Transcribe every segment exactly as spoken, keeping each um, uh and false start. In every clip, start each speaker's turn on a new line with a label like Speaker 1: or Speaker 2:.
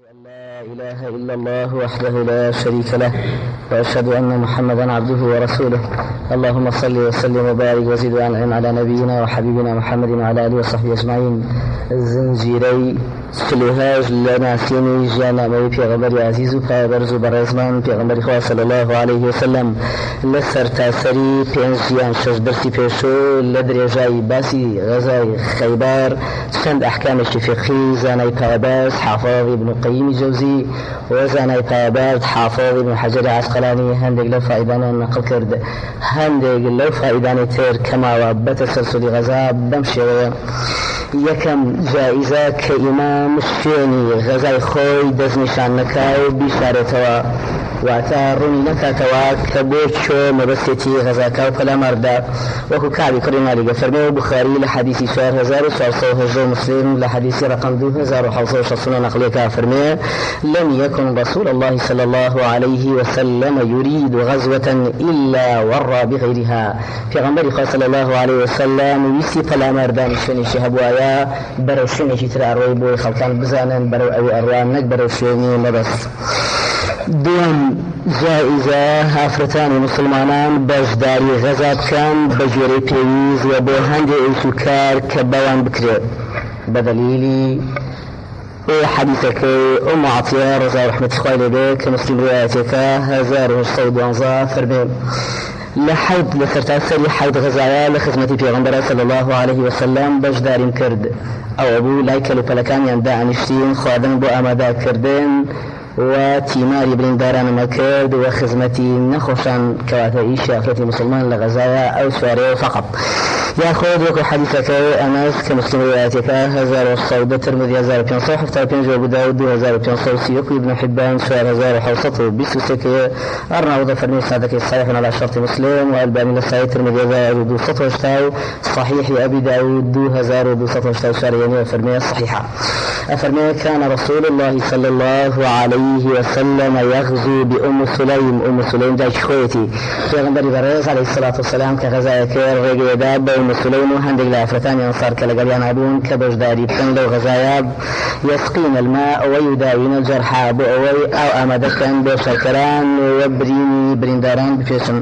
Speaker 1: لا إله إلا الله وحده لا شريك له وأشهد أن محمدا عبده ورسوله. اللهم صل وسلم وبارك وزد وأنعم على نبينا وحبيبنا محمد وعلى آله وصحبه أجمعين. زنجيري سلوهاج لنا سيني جانا موي پیغمبر عزيز و پایبرز و برزمان پیغمبر خواه صلى الله عليه وسلم لسر تاسري پینجیان شش برسی پیشو لدرجاي باسی غزاي خيبار چند احکامش فقهی زانای پایبرز حافظ ابن قيم جوزي وزانای پایبرز حافظ ابن حجر عسقلاني هندق لو فائدانه نقل کرد هندق لو فائدانه تير كما وبتسلسل غزا بمشي یکم جائزه که امام شوێنی غەزای خۆی دەستنیشان نەکا و بیشارێتەوە واتە ڕوونی نەکاتەوە کە بۆ چۆ مەبەستێتی غەزاکە و پەلامەردا وەکو کابی کوڕی مالیکە فەرمێ بوخاری لە حەدیثی چوار هەزار و چوارسەد و هەژدە و مسلم لە حەدیثی ڕقم دوو هەزار و حەوت سەد و شەست و نۆ نەقلێکە فەرمێ لم يكن رسول الله صلى الله عليه وسلم يريد غزوة إلا ورى بغيرها. پیغمبر خدا صلى الله عليه وسلم ویستی پەلامەردان شوێنێکی هەبوایە بەرەو شوێنێکی تر ئەڕۆی بۆی خەڵکان بزانن بەرەو ئەوی ئەڕوان نەک بەرەو شوێنی مەبەست. دوم جائزة هافرتان مسلمانان بەشداری غەزا بکەن بە جۆرەی پێویست و بۆ هەندێک ئیشوکار کە بەوان بکرێت بەدەلیلی حديثك أم عطية رضي الله عنها خوای لێبێ کە مسلم روایەتێکە هەزار و هەشت سەد و دوانزە فەرمێ لە حەوت لە سەرتاسەری حەوت غەزایە لە خزمەتی پێغەمبەر صلی الله عليه وسلم بەشداریم کرد ئەوە بوو لای کەلوپەلەکانیان دانیشتین خواردن بۆ ئامادەکردن و تیماری بریندارانمە کرد و خزمەتی نەخۆشان کەواتە ئیشی ئافرەتی مسلمان لە غەزایە ئەو سوارەیە فقط ياخذ وكو حديثك أنس كمسلم رواياتك هزار والصودة ترمذي هزار وبينصو حفتر بينجو أبو داود هزار وبينصو سيوكو ابن حبان شوار هزار وحوصته بيسوسك أرنا وضع فرمي سادك الصحيح على شرط مسلم والباني للسعي ترمذي هزار ودو سطو اشتاو صحيح أبي داود دو هزار ودو سطو اشتاو شارياني وفرمي الصحيحة أفرمي كان رسول الله صلى الله عليه وسلم يغزو بأم سليم أم سليم داش خويتي في غنبري بريز عليه الصلاة والسلام كغزايك الرقية داب مسلمين وهندق لأفرتان ينصار كالقريان عبون كبجداري بكن لو غزاياب يسقين الماء ويداوين الجرحى بأوي أو أمدكن بشكران وبريني برينداران بفيشن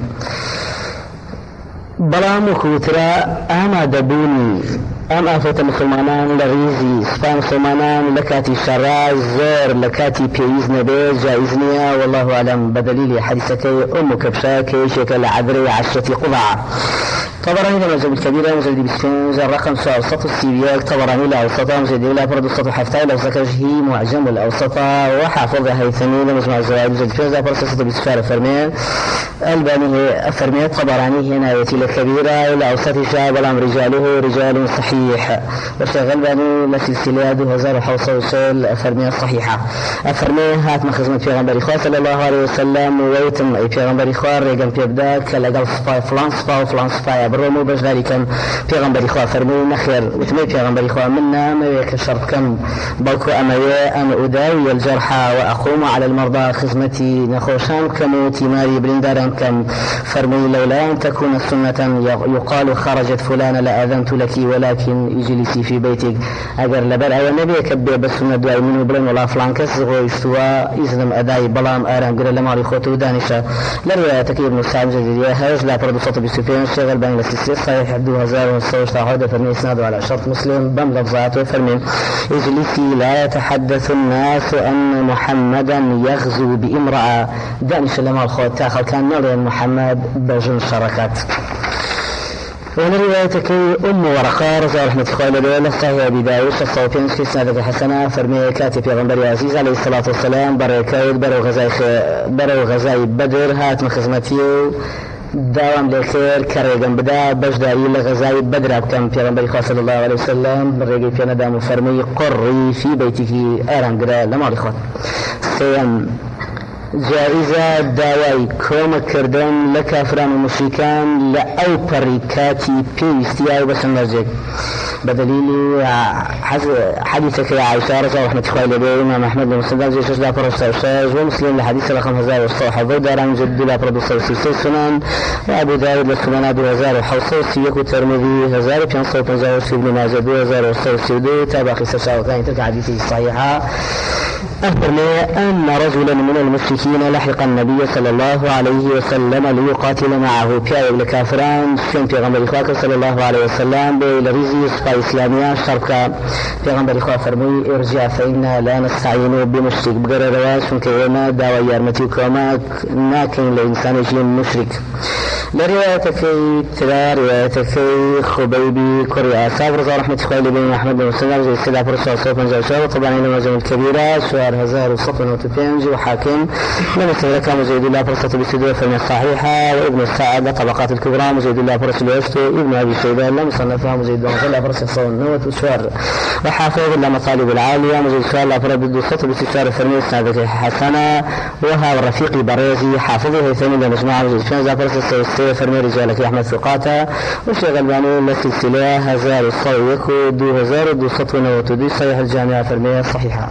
Speaker 1: بلام وكوترا أما دبوني أم آفة مسلمانان لغيزي سفان مسلمانان لكاتي شراز زور لكاتي بيز نبي جائزنيا والله أعلم بدليل حديثك أم كبشاك شكل عذري عشرة قضعة. طبراني لمجد الكبيرة مجد بسفنج الرقم سؤال سطو السيبياك طبراني لأوسطة مجد لا برد السطو حفتاي لوزكجه معجم الأوسطة وحافظ هيثمي لمجمع الزوائد مجد فيزا برد سطو بسفار فرمي الباني فرمي طبراني هنا يتي الكبيرة لأوسط شاب الأمر رجاله رجال صحيح وشغل باني لسلسلة دو هزار وحوصة وصول فرمي الصحيحة فرمي هات مخزمة في غنبري خواه صلى الله عليه وسلم ويتم أي في غنبري خواه ريقم بيبداك لقل صفاي فلان صفا وفلان صفاي برومو بجداري كان پیغمبری خواه فرمو نخير وتمي پیغمبری خواه منا ما يك شرط كم بلكو أمايا أن أداوي الجرحى وأقوم على المرضى خدمتي نخوشان كم تيماري برنداران كم فرمو لولا أن تكون سنة يقال خرجت فلانة لأذنت لك ولكن اجلسي في بيتك أجر لبر أي نبي كبير بس سنة دواي منه بلن ولا فلان كس غو استواء إذن أداي بلام آرام قرر لماري خوتو دانشا لروايتك ابن سعد جديدية هاج لا برد صوت بسفين شغل بين السيسي صحيح دو هزار ونصوش تعهد فرمي اسناده على شرط مسلم بم لفظاته فرمي اجلسي لا يتحدث الناس أن محمدا يغزو بامرأة دانش لما الخوت تاخل كان نرى محمد بجن شركات. ولروايتك أم ورقة رضي الله عنها خوالة بيلا صحيح أبي داود الصوتين في سنة حسنة فرمي كاتب في غنبري عزيز عليه الصلاة والسلام برو كاود برو غزاي برو غزاي بدر هات مخزمتي داوام لخير كريغم بدا بجداري لغزاي بدر بكم پیغمبر خدا صلى الله عليه وسلم رغي في ندام فرمي قري في بيتك اران قرا لما رخوت. سيم جائزة داوای کۆمەک کردن لە کافران و مشریکان لە ئەو پەڕی کاتی پێویستیە و بەسەندەرجێک بدليل حديثك يا عائشة رضي الله عنها قال إمام أحمد بن مسلم زي شجع فرصة ومسلم لحديث رقم هزار والصوحة ودار عن جد لا برضو سلسلة سنن وأبو داود لسنن أبو هزار وحوصوصي يكو الترمذي هزار بيان صوت زاوس في ابن ماجه دو هزار وصوصي دو تابع قصة شاوكاين تلك حديثه الصحيحة أخبرني أن رجلا من المشركين لحق النبي صلى الله عليه وسلم ليقاتل معه بيا الكافران شن في غمر إخواك صلى الله عليه وسلم بلريزي صفا إسلامية شركة في غمر إخوة فرمي ارجع فإنا لا نستعين بمشرك بقرر رواش كيما داوى يارمتي وكوماك ناكن لإنسان يجين مشرك لروايتك تلا روايتك خبيبي كوريا صابر رضا رحمة خالي بن أحمد بن مسلم زي السيدة فرصة صوت من زوجة طبعا إلى مجموعة كبيرة شوار هزار وصفن وتبينجي وحاكم لم يستغرق مزيد الله فرصة بسيدة فمن الصحيحة وابن السعادة طبقات الكبرى مزيد الله فرصة الوسط ابن أبي شيبان لم يصنفها مزيد الله فرصة صون نوت وشوار وحافظ المطالب العالية مزيد شوار الله فرصة بالدوسة بسيطار فرمي سنة حسنة وها الرفيق بريزي حافظه ثاني لمجموعة مزيد شوار فرصة فرمي رجالك أحمد ثقاتا وشيخ الباني للسلسلة هزار الصويك ودو هزار ودو سطونا وتدو صحيح الجامعة فرمية صحيحة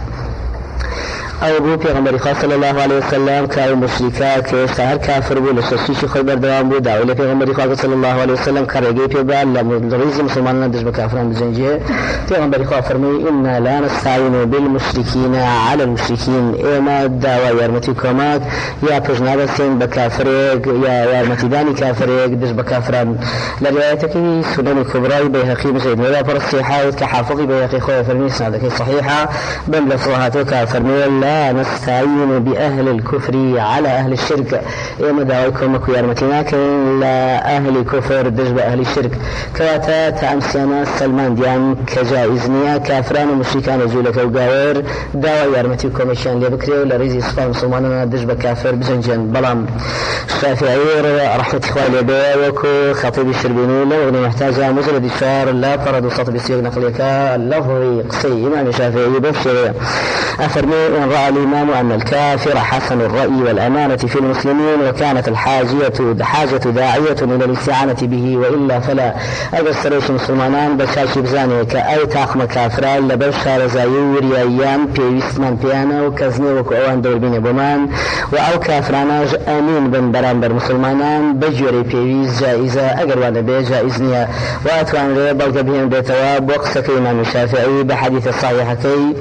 Speaker 1: أو بو پیغمبر خاص صلى الله عليه وسلم كاو مشركا كشهر كافر بو لششيش خيبر دوام بو داوله پیغمبر خاص صلى الله عليه وسلم كرجي پیبال لمريز مسلمان دش بكافران بجنجه پیغمبر خاص فرمي إنا لا نستعين بالمشركين على المشركين إما داوا يرمتي كومات يا بجناب سين بكافر يا يرمتي داني كافر دش بكافران لروايتك سنن الكبرى بيهقي مسعود ولا فرصيحة كحافظي بيهقي خويا فرمي سنادك صحيحة بل لفظها كافر لا نستعين بأهل الكفر على أهل الشرك إما دعوكم كيارمتنا كين لا أهل الكفر دجب أهل الشرك كواتا تأمسينا سلمان ديان كجائزنيا كافران ومشركان رجولك وقاور دعوة يارمتكم إشان لبكري ولريزي صفا مسلماننا دجب كافر بزنجان بلام الشافعي رحمة إخوالي بي وكو خطيب الشربيني لغني محتاجة مجرد الشعر لا فرد وسط بسيق نقلك اللفظي قصي إمام الشافعي بفشر أفرمي إن رأى الإمام أن الكافر حسن الرأي والأمانة في المسلمين وكانت الحاجية حاجة داعية إلى الاستعانة به وإلا فلا أبستريش مسلمان بشاشي بزاني كأي تاقم كافرا لبشار زايوري أيام بيوستمان بيانا وكزني وكأوان دور بين بمان وأو كافراناج أمين بن برامبر مسلمانان بجوري بيويز جائزة أقروانا بي جائزنيا وأتوان ري بلغ بهم بيتواب وقسك إمام الشافعي بحديث الصحيح كي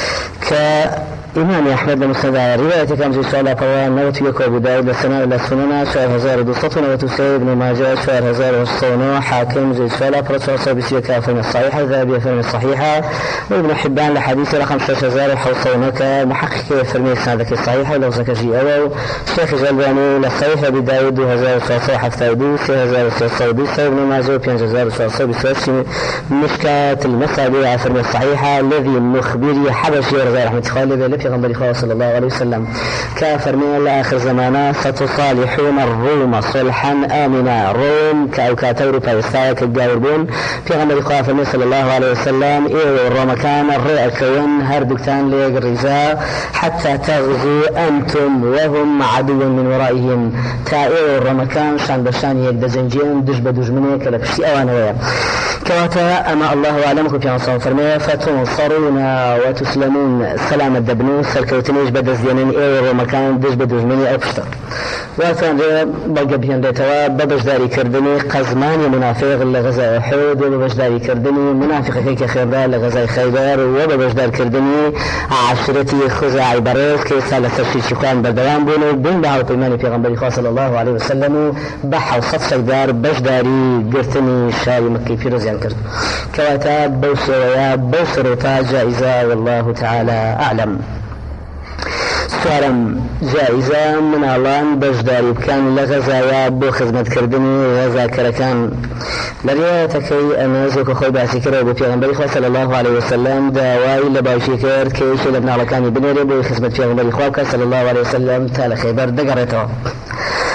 Speaker 1: ك إمام أحمد بن مسعود رواية كم زي سؤال قوان نوت يكو أبو داود لسنة لسنة شهر هزار دوسطون وتسعي ابن ماجه شهر هزار وسطونه حاكم زي سؤال فرصة بسيكا فين الصحيحة ذهبية فين الصحيحة وابن حبان لحديث رقم شاش هزار وحوصونك محقق فرمي سنادك الصحيحة لو زكجي أول شيخ جلباني لصحيحة بداود هزار وصوصو حفتة دوس هزار وصوصو دوس ابن ماجه بينج هزار وصوصو بسوسي مشكاة المسابيع فرمي الصحيحة الذي مخبري حبشي رضي رحمة خالد في غنبري خواه صلى الله عليه وسلم كافر من الآخر زمانا ستصالحون الروم صلحا آمنا روم كأوكات أوروبا يستايك الجاوربون في غنبري خواه صلى الله عليه وسلم إيه الروم كان الرئة كون هردكتان ليق الرزاء حتى تغزوا أنتم وهم عدو من ورائهم تا إيه الروم كان شان بشان يقد زنجين دجب دجمني كالبشي أوانوية كواتا أما الله أعلمكم في عصام فرمية فتنصرون وتسلمون سلام الدبنو سلكوتنيش بدز دينين إيه ومكان دج بدجمني أبشتر واتان بلغ بيان ديتوا ببجداري كردني قزماني منافق لغزاء حود وببجداري كردني منافق هيك خيردار لغزاء خيبر وببجدار كردني عشرتي خزاعي بريز كيسا لسرشي شكوان بردوان بونو بين بهاو قيماني في غنبري خواه صلى الله عليه وسلم بحا وصف شكدار بجداري قرتني شاي مكي في رزيان كرد كواتا بوسر ويا بوسر وتا جائزة والله تعالى أعلم سوارم جائزة من أعلان بجداري بكان لغزايا بو خدمت كردني غزا كركان لرياتكي أنازوك خوي باسي كرو بو پیغمبري خواه صلى الله عليه وسلم داواي لباوشي كر كيش لبن علاكاني بنيري بو خدمت پیغمبري خواه صلى الله عليه وسلم تالا خيبر دقرته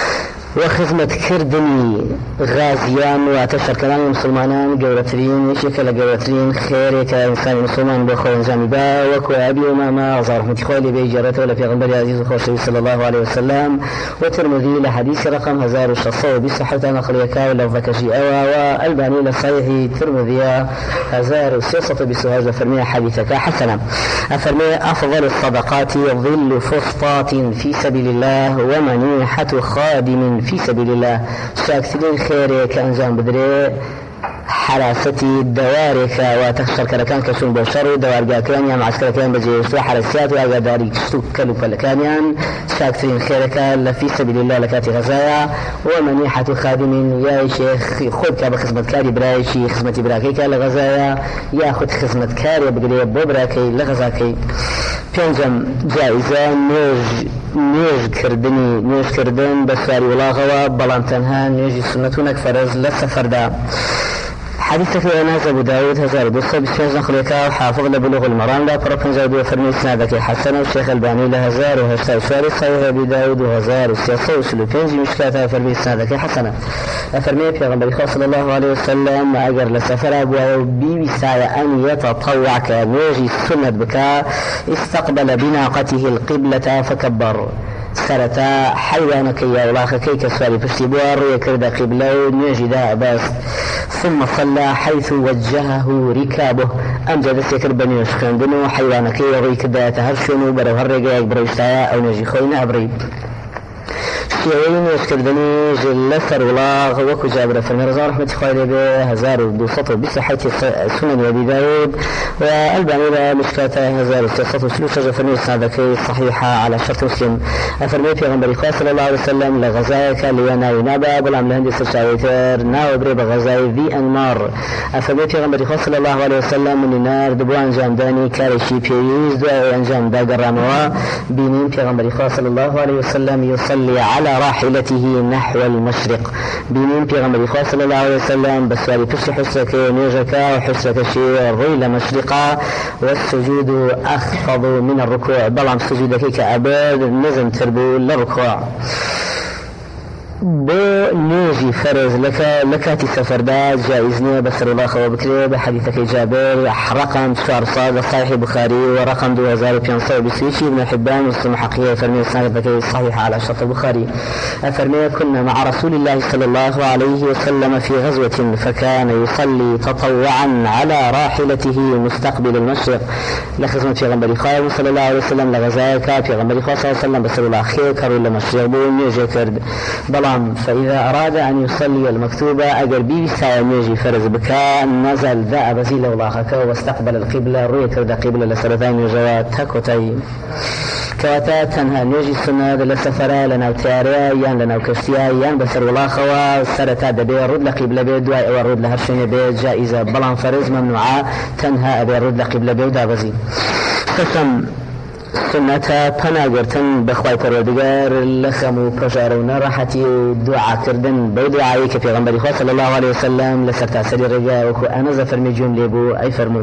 Speaker 1: وخدمة كردني غازيان واتشر كلام المسلمان قولترين يشكل قولترين خير كإنسان مسلمان بأخوة انجامي با وكو أبي وماما وزار رحمة خوالي بيجارته ولا في غنبري عزيز وخوشي صلى الله عليه وسلم وترمذي لحديث رقم هزار وشصو بصحة نقليكا ولو فكشي أوا والباني لصحيح ترمذي هزار وسيصة بسهاج فرمي حديثك حسنا أفرمي أفضل الصدقات ظل فسطاط في سبيل الله ومنيحة خادم في سبيل الله شاكترين خيري كأنجام بدري حراستي دوارك وتخشر كان كشون بشر دوار كان يا معسكر كان بجيش وحرسيات وأقداري كشتو كلو كان شاكترين خيرك في سبيل الله لكاتي غزايا ومنيحة خادم يا شيخ خذك بخدمة كاري برايشي خدمة براكيك لغزايا يا خذ خدمة كاري بقلي ببراكي لغزاكي پێنجەم جایزە نوێژ نوێژ کردنی نوێژ کردن بە سواری وڵاغەوە بەڵام تەنها نوێژی سنەت و نەک فەرز لە سەفەردا حديثك ناس أبو داود هزار دوسة بسيج نخليكا وحافظ لبلوغ المرام لا فرق نزاد فرمي سنادك حسن والشيخ الباني لهزار وهشتا شاري صحيح أبي داود وهزار وسياسة وسلوكين جي مشكلاتها فرمي سنادك حسنا فرمي في غنبري صلى الله عليه وسلم أجر لسفر أبوه بي سايا أن يتطوع كنوجي السنة بكا استقبل بناقته القبلة فكبر سرتا حيوانك يا ولاخكي كسوالي فاشتبوار ويكرد قبله نجدا بس ثم صلى حيث وجهه ركابه أمجد سيكر بني وشخندنو حيوانك يغيك دا تهرشنو برو هرقاك برو اشتايا أو نجي خوينا أبريد شيئين يشكردني جل سرولاغ وكو جابر فالمرزا رحمة خالي به هزار ودوسطه بصحة سنن أبي داود والباني مشكاته هزار ودوسطه سلوشة جفرني السادكي صحيحة على شرط مسلم أفرمي في غنبري صلى الله عليه وسلم لغزايك لينا ونابا بلعم لهندي سرشاويتر ناو بري بغزاي ذي أنمار أفرمي في غنبري صلى الله عليه وسلم من النار دبو أنجام داني كارشي بيوز دو أنجام دا قراموا بينين في غنبري صلى الله عليه وسلم يصلي على راحلته نحو المشرق بينين في غنبري صلى الله عليه وسلم بسوالي بشي حسك نيجك وحسك شيء الريل مشرقا والسجود أخفض من الركوع بلعم سجودك كأباد نزم تربو للركوع بو نوجي فرز لك لكاتي سفر دا جائزني بسر الله خوا بكري بحديثك جابر رقم شهر صاد صحيح بخاري ورقم دو هزار وبيانصو بسيشي ابن حبان وسلم حقيقة فرمي سنة الصحيحة على شرط البخاري أفرمي كنا مع رسول الله صلى الله عليه وسلم في غزوة فكان يصلي تطوعا على راحلته مستقبل المشرق لخزمة في غنبري خالد صلى الله عليه وسلم لغزاك في غنبري خالد صلى الله عليه وسلم بسر الله خير كرو لمشرق بو نيجي كرد فإذا أراد أن يصلي المكتوبة أجر بي سايميجي فرز بكاء نزل ذا بزيل ولاخك واستقبل القبلة روي كرد قبلة لسرتين وجوات تكوتي كواتا تنها نيجي السنة لسفرة لنا وتياريا يان لنا وكشتيا يان بسر ولاخوا سرتا دبي رد لقبلة بي دواء ورد لهرشين بي جائزة بلان فرز ممنوعة تنها أبي رد لقبلة بي ودا بزي قسم سنة پناگرتن بخوای پروردگار لخم و پژار و نراحتی و دعا کردن بو دعایی که پیغمبری خدا صلی الله علیه وسلم لسر تاثیر رجا و کو انا زفرمی جمله بو ای فرمود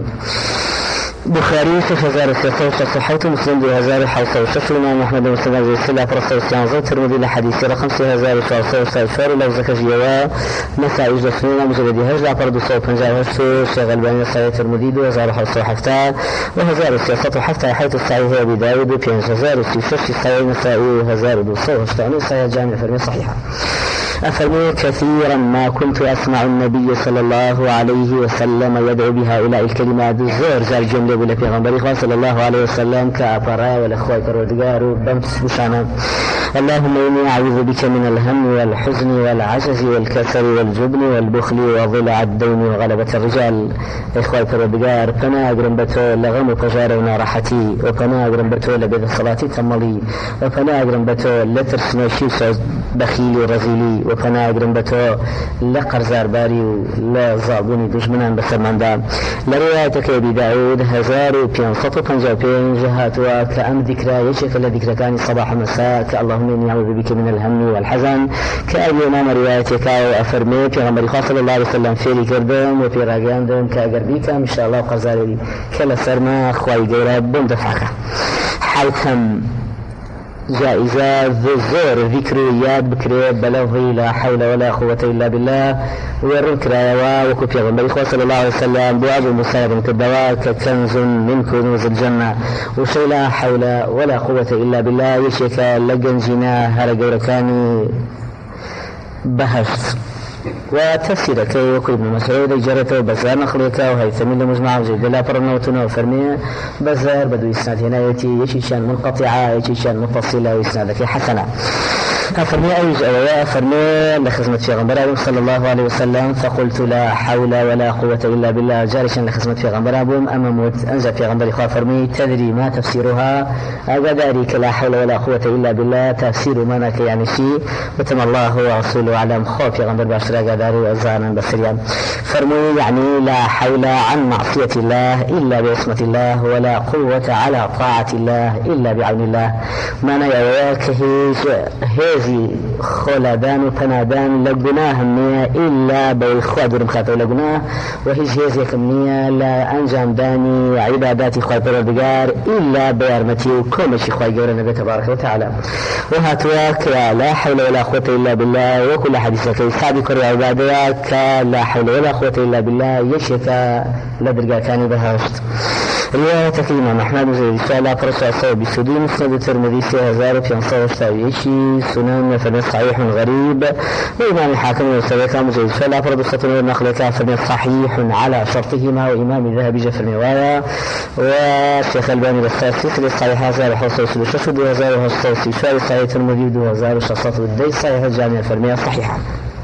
Speaker 1: بخاري في هزار السياسة صحيح مسلم دو هزار حوصة وشفل إمام أحمد ومسلم زي السلة فرصة وستانزة ترمذي لحديث رقم سي هزار وشعصة وستانفار لو زكجيوا مسائج دفنين مجردي هجلة فرد صوب پنجاه هشتو شيخ الباني صحيح ترمذي دو هزار حوصة وحفتة وهزار السياسة وحفتة حيث الصحيح أبي داود وبينج هزار وستيشش صحيح نسائي وهزار دو صوب هشتاني صحيح جامع فرمي صحيحة أفرمي كثيرا ما كنت أسمع النبي صلى الله عليه وسلم يدعو بهؤلاء الكلمات الزور زال جملة بلا پیغمبر صلى الله عليه وسلم كأبراء والأخوة پروردگار بمس بشانا اللهم إني أعوذ بك من الهم والحزن والعجز والكسل والجبن والبخل وضلع الدين وغلبة الرجال إخوة پروردگار پنا أقرم بتو لغم وقجار ونارحتي وپنا أقرم بتو لبيد الصلاة تملي وپنا أقرم بتو لترس نوشيس بخيلي رزيلي وپنا أقرم بتو لقرزار باري لزابوني دجمنان بسرمان دام لروايتك أبي داود هزار وبيانصط وبنجا بينجهات وكأم ذكرى يشك الذكرى كان صباح مساء كاللهم إني أعوذ بك من الهم والحزن كأبي إمام روايتك وأفرمي في غمر صلى الله عليه وسلم فيري كردم وفي راقياندم كأقر بيك إن شاء الله وقرزاري كلا سرما أخوي قيرا بندفعك حيثم جائزة زور ذكر ياد بكري بلفظي لا حول ولا قوة إلا بالله ويرون كرايوا وكوبيا غنبري صلى الله عليه وسلم بواب المساعد كالدواء ككنز من كنوز الجنة وشي لا حول ولا قوة إلا بالله يشيك لقنجنا هرق وركاني بهشت وتفسير كي وكل ابن مسعود جرته بزار نخليك وهيثمين لمجمع وزيد لا فرنوتنا وفرمية بزار بدو إسناد هنايتي يشيشان منقطعة يشيشان متصلة وإسنادك حسنة فرمي أيج أويا فرمي لخزمة في غنبرابهم صلى الله عليه وسلم فقلت لا حول ولا قوة إلا بالله جارشا لخزمة في غنبرابهم أما موت أنزل في غنبري خواه فرمي تدري ما تفسيرها أقداريك لا حول ولا قوة إلا بالله تفسير منك يعني شيء وتم الله ورسوله على خوف في غنبر باشر أقداري وأزانا بسريا فرمي يعني لا حول عن معصية الله إلا باسمة الله ولا قوة على طاعة الله إلا بعون الله ما نيا كهيج هذه خلدان وتنادان لقناه النية إلا بإخوة دور مخاطر لقناه وهيج هذه كمنية لا أنجام داني عباداتي خواهي بردقار إلا بيارمتي وكل شيء خواهي قول النبي تبارك وتعالى وهاتواك لا حول ولا قوة إلا بالله وكل حديثك سابق عباداتك لا حول ولا قوة إلا بالله يشك لدرقا كان بهاشت رواية الإمام أحمد زيد سؤال فرصة صوب السدي مسند الترمذي سهزار في أنصار الشاويشي سنن فمن صحيح غريب وإمام الحاكم والسبيكة مزيد سؤال فرد السطن والنخلة فمن صحيح على شرطهما وإمام الذهبي جف الرواية والشيخ الباني بالساسي للصحيح هزار وحصوص لششد وهزار وحصوصي سؤال صحيح الترمذي وهزار وشصات والدي صحيح الجامع الفرمية صحيحة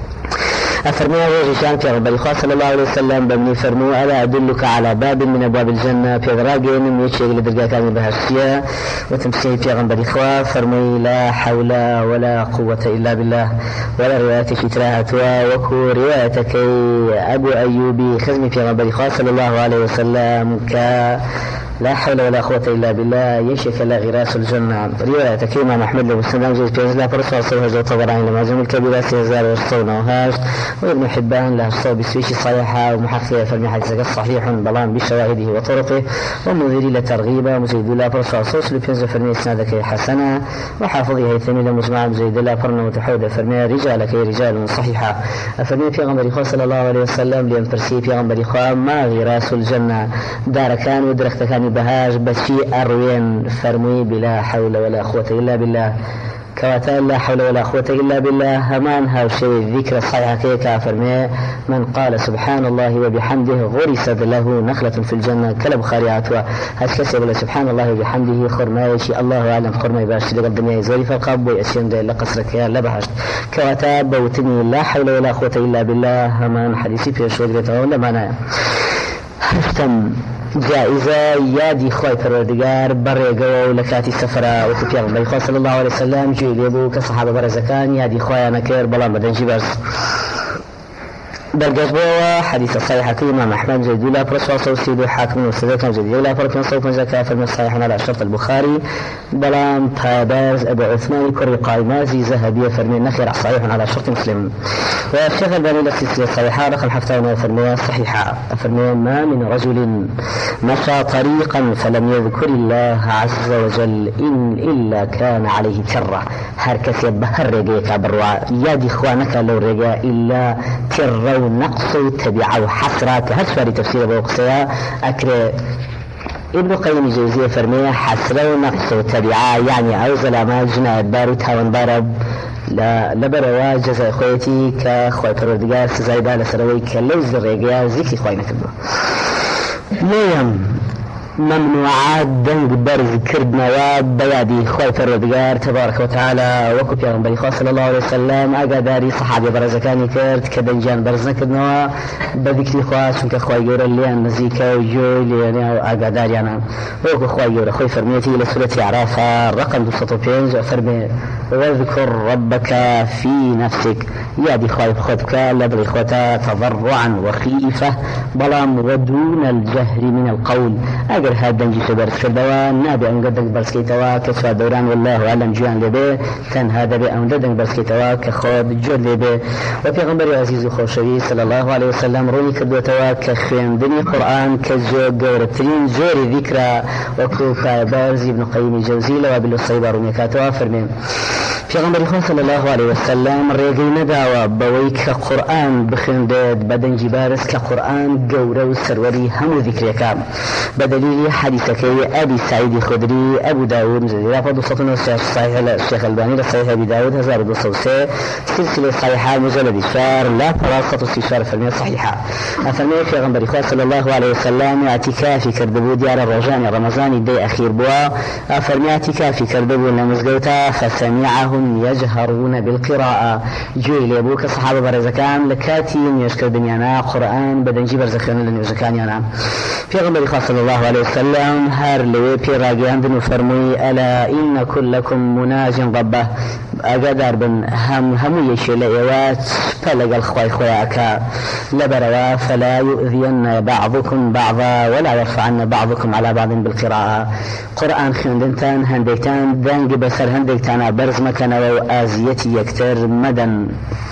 Speaker 1: أفرموا وجيشان في رب الخاص صلى الله عليه وسلم بني فرموا ألا أدلك على باب من أبواب الجنة في ذراقين من يشيء لدرجة كامل بهالشيء وتمسيه في رب الخاص فرموا لا حول ولا قوة إلا بالله ولا رواية شتراها وكو روايتك أبو أيوبي خزمي في رب الخاص صلى الله عليه وسلم ك لا حول ولا قوة إلا بالله يشك لا غراس الجنة رواية كيما أحمد له السلام زي في لا فرصة صوها جو طبران لما جمع الكبيرة سيزار والصونة وهاش وابن حبان له الصوب بسويش صحيحة ومحقية فالمحادثة صحيح بلان بشواهده وطرقه ومنذري لترغيب مزيد لا فرصة صوص لبينز فرمي إسنادك حسنة وحافظه هيثمي لمجمع مزيد لا فرنا وتحود فرمي رجالك رجال صحيحة فرمي في غنبري خواه صلى الله عليه وسلم ليم ترسي في غنبري خواه ما غراس الجنة دار كان ودرخت كان بهاج بشي أروين فرمي بلا حول ولا قوة إلا بالله كواتا لا حول ولا قوة إلا بالله همان هاوشي ذكر الصحيحة كيكا فرمي من قال سبحان الله وبحمده غرست له نخلة في الجنة كلب خارعاتها هسكسي بلا سبحان الله وبحمده خرمايشي الله أعلم خرماي باش لقدم يزوري فالقاب ويأسين دي لقصرك يا لبحشت كواتا بوتني لا حول ولا قوة إلا بالله همان حديثي في شوذرته ولا معناه هفتم جائزة يادي خوي پروردگار بريقوا ولكاتي سفرة وكفيان بيخوا صلى الله عليه وسلم جي ليبو كصحابة برزكان يادي خوي أنا كير بلان بدن جيبرز بالجزبوة حديث الصحيح كيما أحمد زيد الله برسول صوصيد حاكم وسيدكم زيد الله فرقنا صوف زكاة فرم الصحيح على شرط البخاري بلان بابرز أبو عثمان كري قائمازي ذهبية فرمي النخير صحيح على شرط مسلم والشيخ الباني للسلسلة الصحيحة رقم حفتين فرمية صحيحة فرمية ما من رجل مشى طريقا فلم يذكر الله عز وجل إن إلا كان عليه كرة هركس يبهر رقيك بروا يادي إخوانك لو رقا إلا كرة ونقص تبعه حسرات هسفاري تفسير بوقسيا أكري ابن قيم الجوزية فرمية حسرة ونقص تبعه يعني أوزل ما جنا بارو تاون بارب لا لبروا جزاء خويتي كخوي پروردگار سزاي دال سروي كلوز الرقيا ذكي خوي نكبه نيم ممنوعات دنگ برز كردنا بيادي خوي پروردگار تبارك وتعالى وكو پیغمبر خدا صلى الله عليه وسلم اگاداری صحابي برزكاني کرد كدنجان برز نکردنا بذكري خدا چونك خوي گور ليان نزيكا وجو ليان اگاداری انا وكو خوي گور خوي فرميتي لسورة اعراف رقم دو سطو پنج فرمي واذكر ربك في نفسك يادي خوي خدك لبري خدا تضرعا وخيفة بلام ودون الجهر من القول أجر هاد دنجي سبرس كردوا نابي أنقدر برسكيتوا كسوا دوران والله أعلم جوان لبه كان هذا بأنقدر برسكيتوا كخود جود لبه وفي غنبري عزيز خوشوي صلى الله عليه وسلم روي كردوتوا كخيم دني قرآن كزو قورترين زوري ذكرى وكوكا بارز ابن قيم الجوزي وابل الصيبار وميكاتوا فرمين في غنبري صلى الله عليه وسلم ريقي نداوى بويك قرآن بخندد بدنجي بارس كقرآن قورو سروري هم ذكريك بدليل حديثك أبي سعيد خدري أبو داود مزيد فضل صوتنا صحيح الشيخ الباني لصحيح أبي داود هزار دوسوسة سلسلة صحيحة مجلد شار لا ثلاثة استشار فرمية صحيحة أفرمي في غنبري صلى الله عليه وسلم اعتكافي كردبو ديار الرجان رمضان دي أخير بوا أفرمي اعتكافي كردبو لمزقوتا فسمعهم يجهرون بالقراءة جوي لأبوك صحابة برزكان لكاتين يشكر دنيانا قرآن بدنجي برزكان لنيوزكان يانا في غنبري صلى الله عليه وسلم هار لوي في راقيان دنو فرمي ألا إن كلكم مناج ربه أقدر بن هم هم يشيل إيوات فلق الخواي خواياكا لبروا فلا يؤذين بعضكم بعضا ولا يرفعن بعضكم على بعض بالقراءة قرآن خندنتان هنديتان دانق بسر هنديتان برز مكان وآزيتي يكتر مدن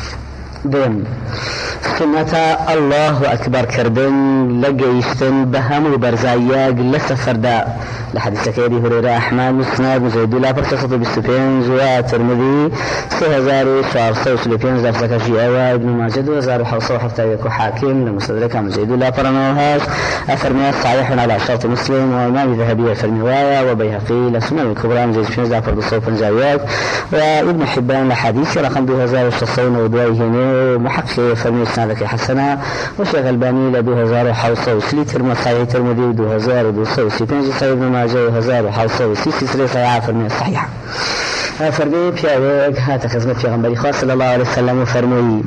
Speaker 1: دم سنة الله أكبر كردن لقيستن بهم وبرزاياق لسفردا لحديث كيدي هريرة أحمد مسند مزيد لا فرصة بالسفين زواء ترمذي سهزاري شعر صوت لبين زار زكاشي أوا ابن ماجد وزار حوصو حفتى يكو حاكم لمستدرك مزيد لا فرنوهاش أفرمي صحيح على شرط مسلم وإمام ذهبي فرموايا وبيهقي لسنة الكبرى مزيد فين زار فرد الصوف الجاويات وابن حبان لحديث رقم دو هزار وشتصون ودوائهن محقق فرمي سنادك حسنا وشيخ الباني لدو هزار حوصو وسلي ترمى صحيح ترمذي ودو هزار ودو صوصي فين زار ابن ماجد هزار وحوصو وسي سلسلة صحيحة فرمي صحيحة فرمي بياوك هات خزمة في غنبري خاص صلى الله عليه وسلم فرمي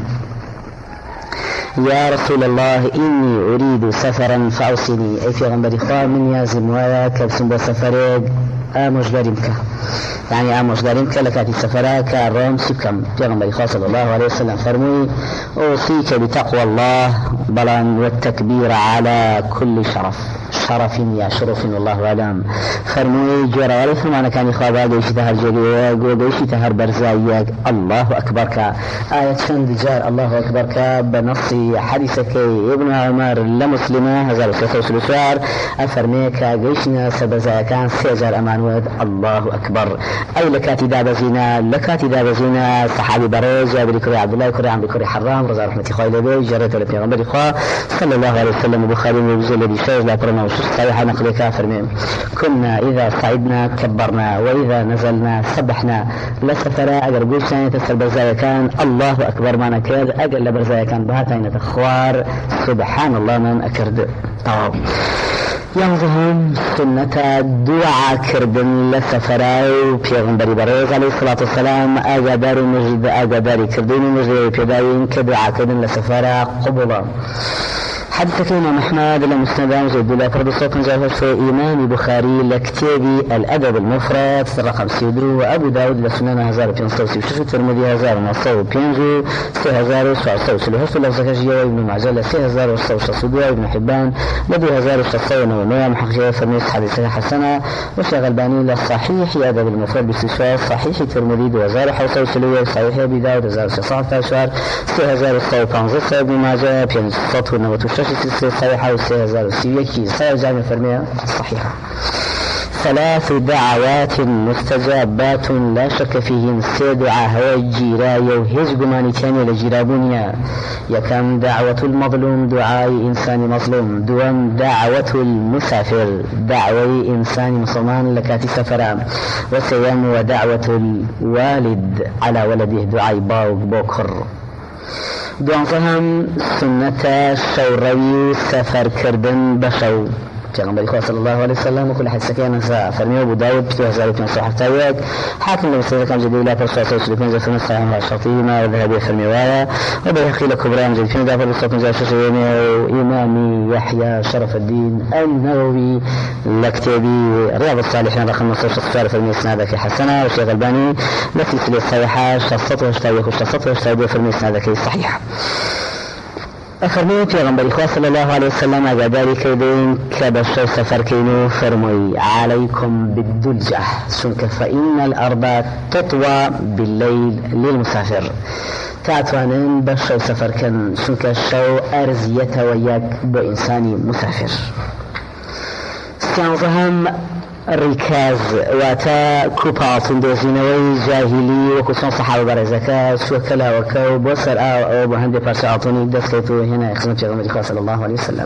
Speaker 1: يا رسول الله إني أريد سفرا فأوصني أي في غنبري خاص من يازم ويا كبسن بسفرك آموش دارمك يعني آموش دارمك لكاتي سفراك الروم سكم في غنبري خاص صلى الله عليه وسلم فرمي أوصيك بتقوى الله بلان والتكبير على كل شرف شرف يا شرف والله أعلم فرمي جرى وليس معنى كان يخابا قيشي تهر جريوك وقيشي تهر برزايك الله أكبرك آية شند جار الله أكبرك بنص حديثك ابن عمر لمسلمة هزار سلسة سلسوار أفرميك قيشنا سبزايا كان سيجار أمان ود الله أكبر أي لكاتي دابزينا لكاتي دابزينا صحابي بريز جابر كري عبد الله كري عم بكري حرام رضا رحمة خايلة بي جريت لبي غنبري خواه صلى الله عليه وسلم بخاري وبزول الذي شاز لا برنا وشوش صحيحة نقل كافر ميم كنا إذا صعدنا كبرنا وإذا نزلنا سبحنا لسفرا أجر قوشنا يتسر برزايا كان الله أكبر ما نكر أجر لبرزايا كان بهاتين تخوار سبحان الله من أكرد طواب ينظهم سنة دعاء كردن لسفراء بيغنبري بريغ عليه الصلاة والسلام أقدر مجد أقدر كردن مجد بيداين كدعاء كردن لسفراء قبلا حدثك الإمام أحمد لمسند مجد لا فرد الصوت جاء في إمام بخاري لكتابي الأدب المفرد في الرقم سيدرو وأبو داود لسنن هزار بين صوت وشوش ترمذي هزار ونصو بينجو سي هزار وصع صوت لهس لفزكجية وابن معجل سي هزار وصع صدوا ابن حبان لدي هزار وصع ونوع محقق فرميس حديثة حسنة وشيخ الباني للصحيح أدب المفرد باستشفاء صحيح ترمذي دو هزار حوصة وسلوية صحيح أبي داود هزار وصع تاشار سي هزار وصع بانزة ابن معجل بين صوت ونوع سلسلة صحيحة وسيهزار وسيوكي صحيح جامع فرمية صحيحة ثلاث دعوات مستجابات لا شك فيهن سيدعا هواي جيرايا وهيج قماني تاني لجيرابونيا يكام دعوة المظلوم دعاء إنسان مظلوم دوام دعوة المسافر دعوة إنسان مسلمان لكاتي سفرا وسيام ودعوة الوالد على ولده دعاء باوك بوكر دوانصهم سنة شوروي سفر كردن بشو پیغمبر خدا صلی الله علیه وسلم وكل حديث كان فرمي ابو داود في هزار وثلاثمائة صحيح حاكم لمسند كان جديد لا فرصه سوسي كان زفن صحيح الشرطيمه وذهبي فرمي وايا وبيحكي لك كبرى جديد في دافع الصوت جاء شيخين امام يحيى شرف الدين النووي لكتابي رياض الصالحين رقم خمسة فرمي اسنادك حسنه والشيخ الباني التي سلسله صحيحه شخصته واشتاق وشخصته واشتاق فرمي اسنادك صحيح أفرمي پیغمبر إخوة صلى الله عليه وسلم أقداري كيدين كبشر سفر كينو فرمي عليكم بالدلجة سنك فإن الأرض تطوى بالليل للمسافر تعتوانين بشر سفر كان سنك الشو أرزية وياك بإنساني مسافر سيانظهم الركاز واتا كوبات دۆزینەوەی جاهلی وەکو چۆن سەحابە بەڕێزەکە سووەکەلاوەکە و بۆ سەر ئاو بۆ هەندێک پارچە ئاڵتونی دەستکەوت و هێنای خزمەت پێغەمبەری خوا صلی الله عليه وسلم.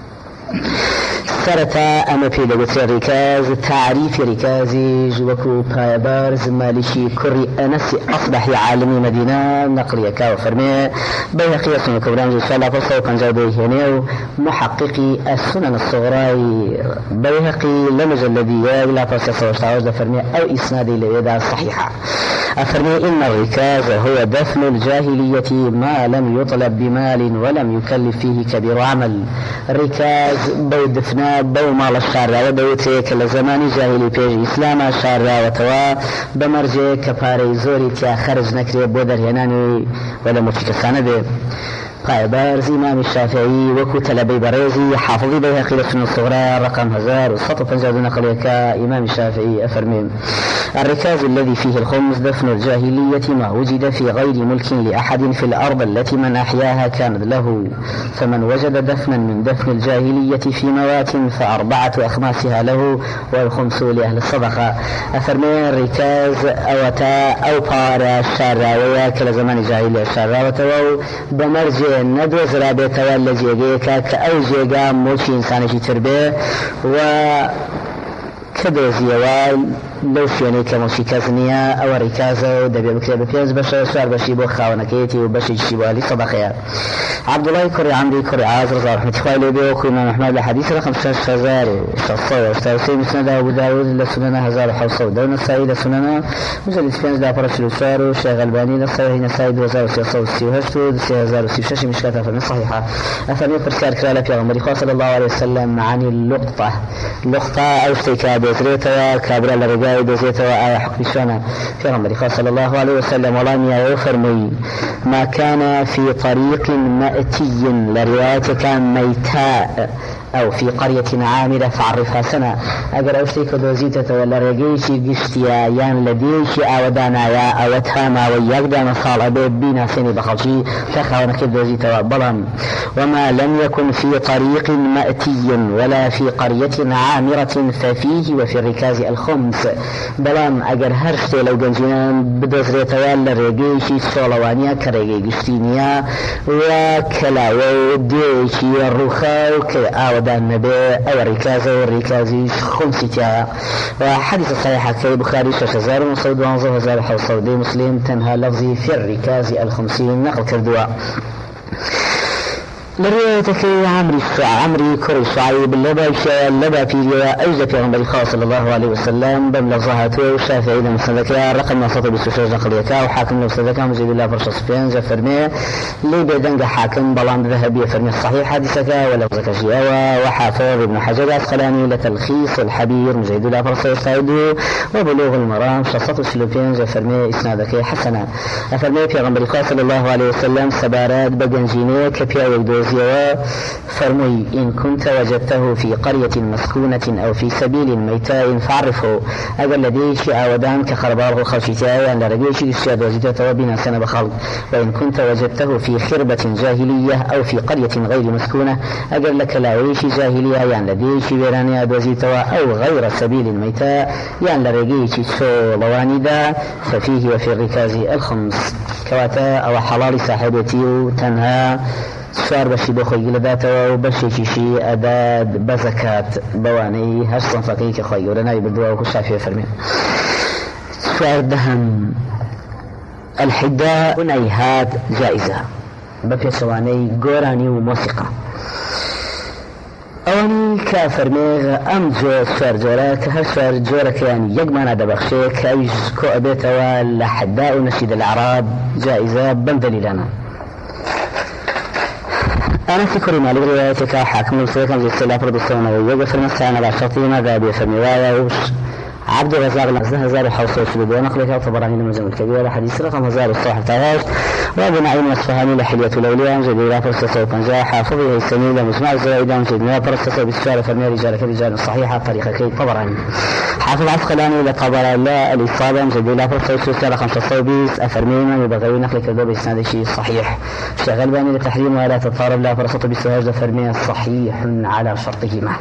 Speaker 1: سەرەتا ئەمە پێی دەگوترێت ڕیکاز تعریفی ڕیکازیش وەکو پایەبەرز مالیکی کوڕی ئەنەسی ئەصبەحی عالمی مەدینە نەقڵیەکە و فەرمێ بەیهەقی سنە کەبرانجی ساڵ پێنج سەد و پەنجا و دوو هێنێ و محققی السنن الصغرای بەیهەقی لە مجلدیە لا پێنج سەد و هەشتا و هەشت دەفەرمێ ئەو ئیسنادی لەوێدا صحیحە. أفرمي إن الركاز هو دفن الجاهلية ما لم يطلب بمال ولم يكلف فيه كبير عمل. الركاز بو دفنا بو مال الشارع وبو تيك لزمان جاهلي بيج إسلام الشارع وتوا بمرجع كفاري زوري تيا خرج نكري بودر هناني ولا مفيك السنة قائبارز إمام الشافعي وكو تلبي بريزي حافظي بيهقي لسنة الصغرى رقم هزار وسط وفنجاد نقليك إمام الشافعي أفرمين الركاز الذي فيه الخمس دفن الجاهلية ما وجد في غير ملك لأحد في الأرض التي من أحياها كانت له فمن وجد دفنا من دفن الجاهلية في موات فأربعة أخماسها له والخمس لأهل الصدقة. أفرمين الركاز أوتا أو بارا الشارع وياكل زمان جاهلية الشارع وتوو بمرجع ندوز رابطة ولا جيجيكا كأو جيجا موشي إنسانشي تربيه و كدوزيوال لو شوێنەی کە مۆشی کەس نییە ئەوە ڕیکازە و دەبێ بکرێت بە پێنج بەشە سوار بەشی بۆ خاوەنەکەیەتی و بەشێکی بۆ عەلی سەدەقەیە. عەبدوڵای کوڕی عەمری کوڕی عاز ڕەضا ڕەحمەتی خوای لێ بێ وەکو ئیمام ئەحمەد لە حەدیث ڕقم شەش هەزار و شەش سەد و هەشتا و سێ مسنەد ئەبوو داود لە سونەنە هەزار و حەوت سەد و دە نەسایی لە سونەنە مجلد پێنج لا پەڕە چل و چوار و شێخ ئەلبانی لە سەحیح نەسایی دوو هەزار و سێ سەد و سی و هەشت و سێ هەزار و سی و شەش مشکات ئەفەرمێ صحیحە. ئەفەرمێ پرسیار کرا لە پێغەمبەری خوا صلی الله عليه وسلم عن اللقطة لقطة ئەو شتێک کە دەزرێتەوە کابرا لە ڕێگای دەزێتەوە ئایا حکمی شوێنە؟ پێغەمبەری خوا صلی الله عليه وسلم وەڵامیایەوە فەرمووی ما كان في طريق مأتي لروايتك ميتاء أو في قرية عامرة فعرفها سنة. أجر أوشتيك دوزيتة ولا رجيشي قشتيا يان لديشي أودانا يا أوتها ما ويقدا مصال أبيب بينا سني بخلشي تخاونك دوزيتة بلان. وما لم يكن في طريق مأتي ولا في قرية عامرة ففيه وفي الركاز الخمس بلان. أجر هرشتي لو جنجنان بدوزيتة ولا رجيشي سولوانيا كرجي قشتينيا وكلا وديشي الرخاء كأود النبي أو الركازة والركازي خمسة. وحديث صحيح كي بخاري شش هزار وصود وانظر هزار حوصودي مسلم تنهى لفظي في الركاز الخمسين نقل كردوا. لروايتك عمري عمري كري شعيب اللبا اللبا في أجزء في غنبري خاص صلى الله عليه وسلم بملفظاته وشافعي لمسندكا رقم نصط بسوشاج نقليكا وحاكم لمسندكا مجيد الله فرش صفين جفرمي لي بيدنق حاكم بلان ذهبية فرمي الصحيح حديثك ولفظك جياوة وحافظ ابن حجر أسقلاني لتلخيص الحبير مجيد الله فرش يستعيدو وبلوغ المرام شصط سلوبين جفرمي إسنادك حسنا أفرمي في غنبري خاص صلى الله عليه وسلم سبارات بجنجيني كبيا ويدوز فرمي إن كنت وجدته في قرية مسكونة أو في سبيل ميتاء فعرفه أجل لديش أودان كخربار خلشتاء لرجيش الشياد وزيدته وبنا سنة بخلق. وإن كنت وجدته في خربة جاهلية أو في قرية غير مسكونة أجل لك لاويش جاهلية يعني لديش بيرانيا وزيدته أو غير سبيل الميتاء يعني لرجيش لواندا ففيه وفي الركاز الخمس كواتا أو حلال صاحبتي تنهى سوار بشي بخوي لذاته وبشي شيشي أداد بزكاة بواني هش صنفقي كخوي ولنا يبدوا وكشافي فرمين. سوار دهم الحداء نيهات جائزة بفي سواني قراني وموسيقى أواني كافر ميغ أم جو سوار جورك هر سوار جورك يعني يجمعنا دبخشيك أيش كو أبيتوا لحداء ونشيد الأعراب جائزة بندلي لنا. أنا في كل مالي روايتك حاكم السيكم زي السلاح فرد السونة ويوغ في المسانة لا شرطي ماذا بيفرمي وايا وش عبد الرزاق هزار وحوصل سلوبه ونقله طبراني المعجم الكبير حديث رقم هزار الصحة تاهاش وابو نعيم الاصفهاني لحلية الأولياء جديرة فرصة وبنجاح حافظه السمين لمجمع الزوائد مجدنا فرصة بالسؤال فرمي رجال كرجال صحيحة طريقة كي طبراني حافظ عسقلاني لطبرا لا الإصابة مجدنا فرصة وسوسة خمسة صوبيس أفرميما يبغي نقل كذوب إسناد شيء صحيح شغل باني لتحريم ولا تضطرب لا فرصة بالسهاج فرمي صحيح على شرطهما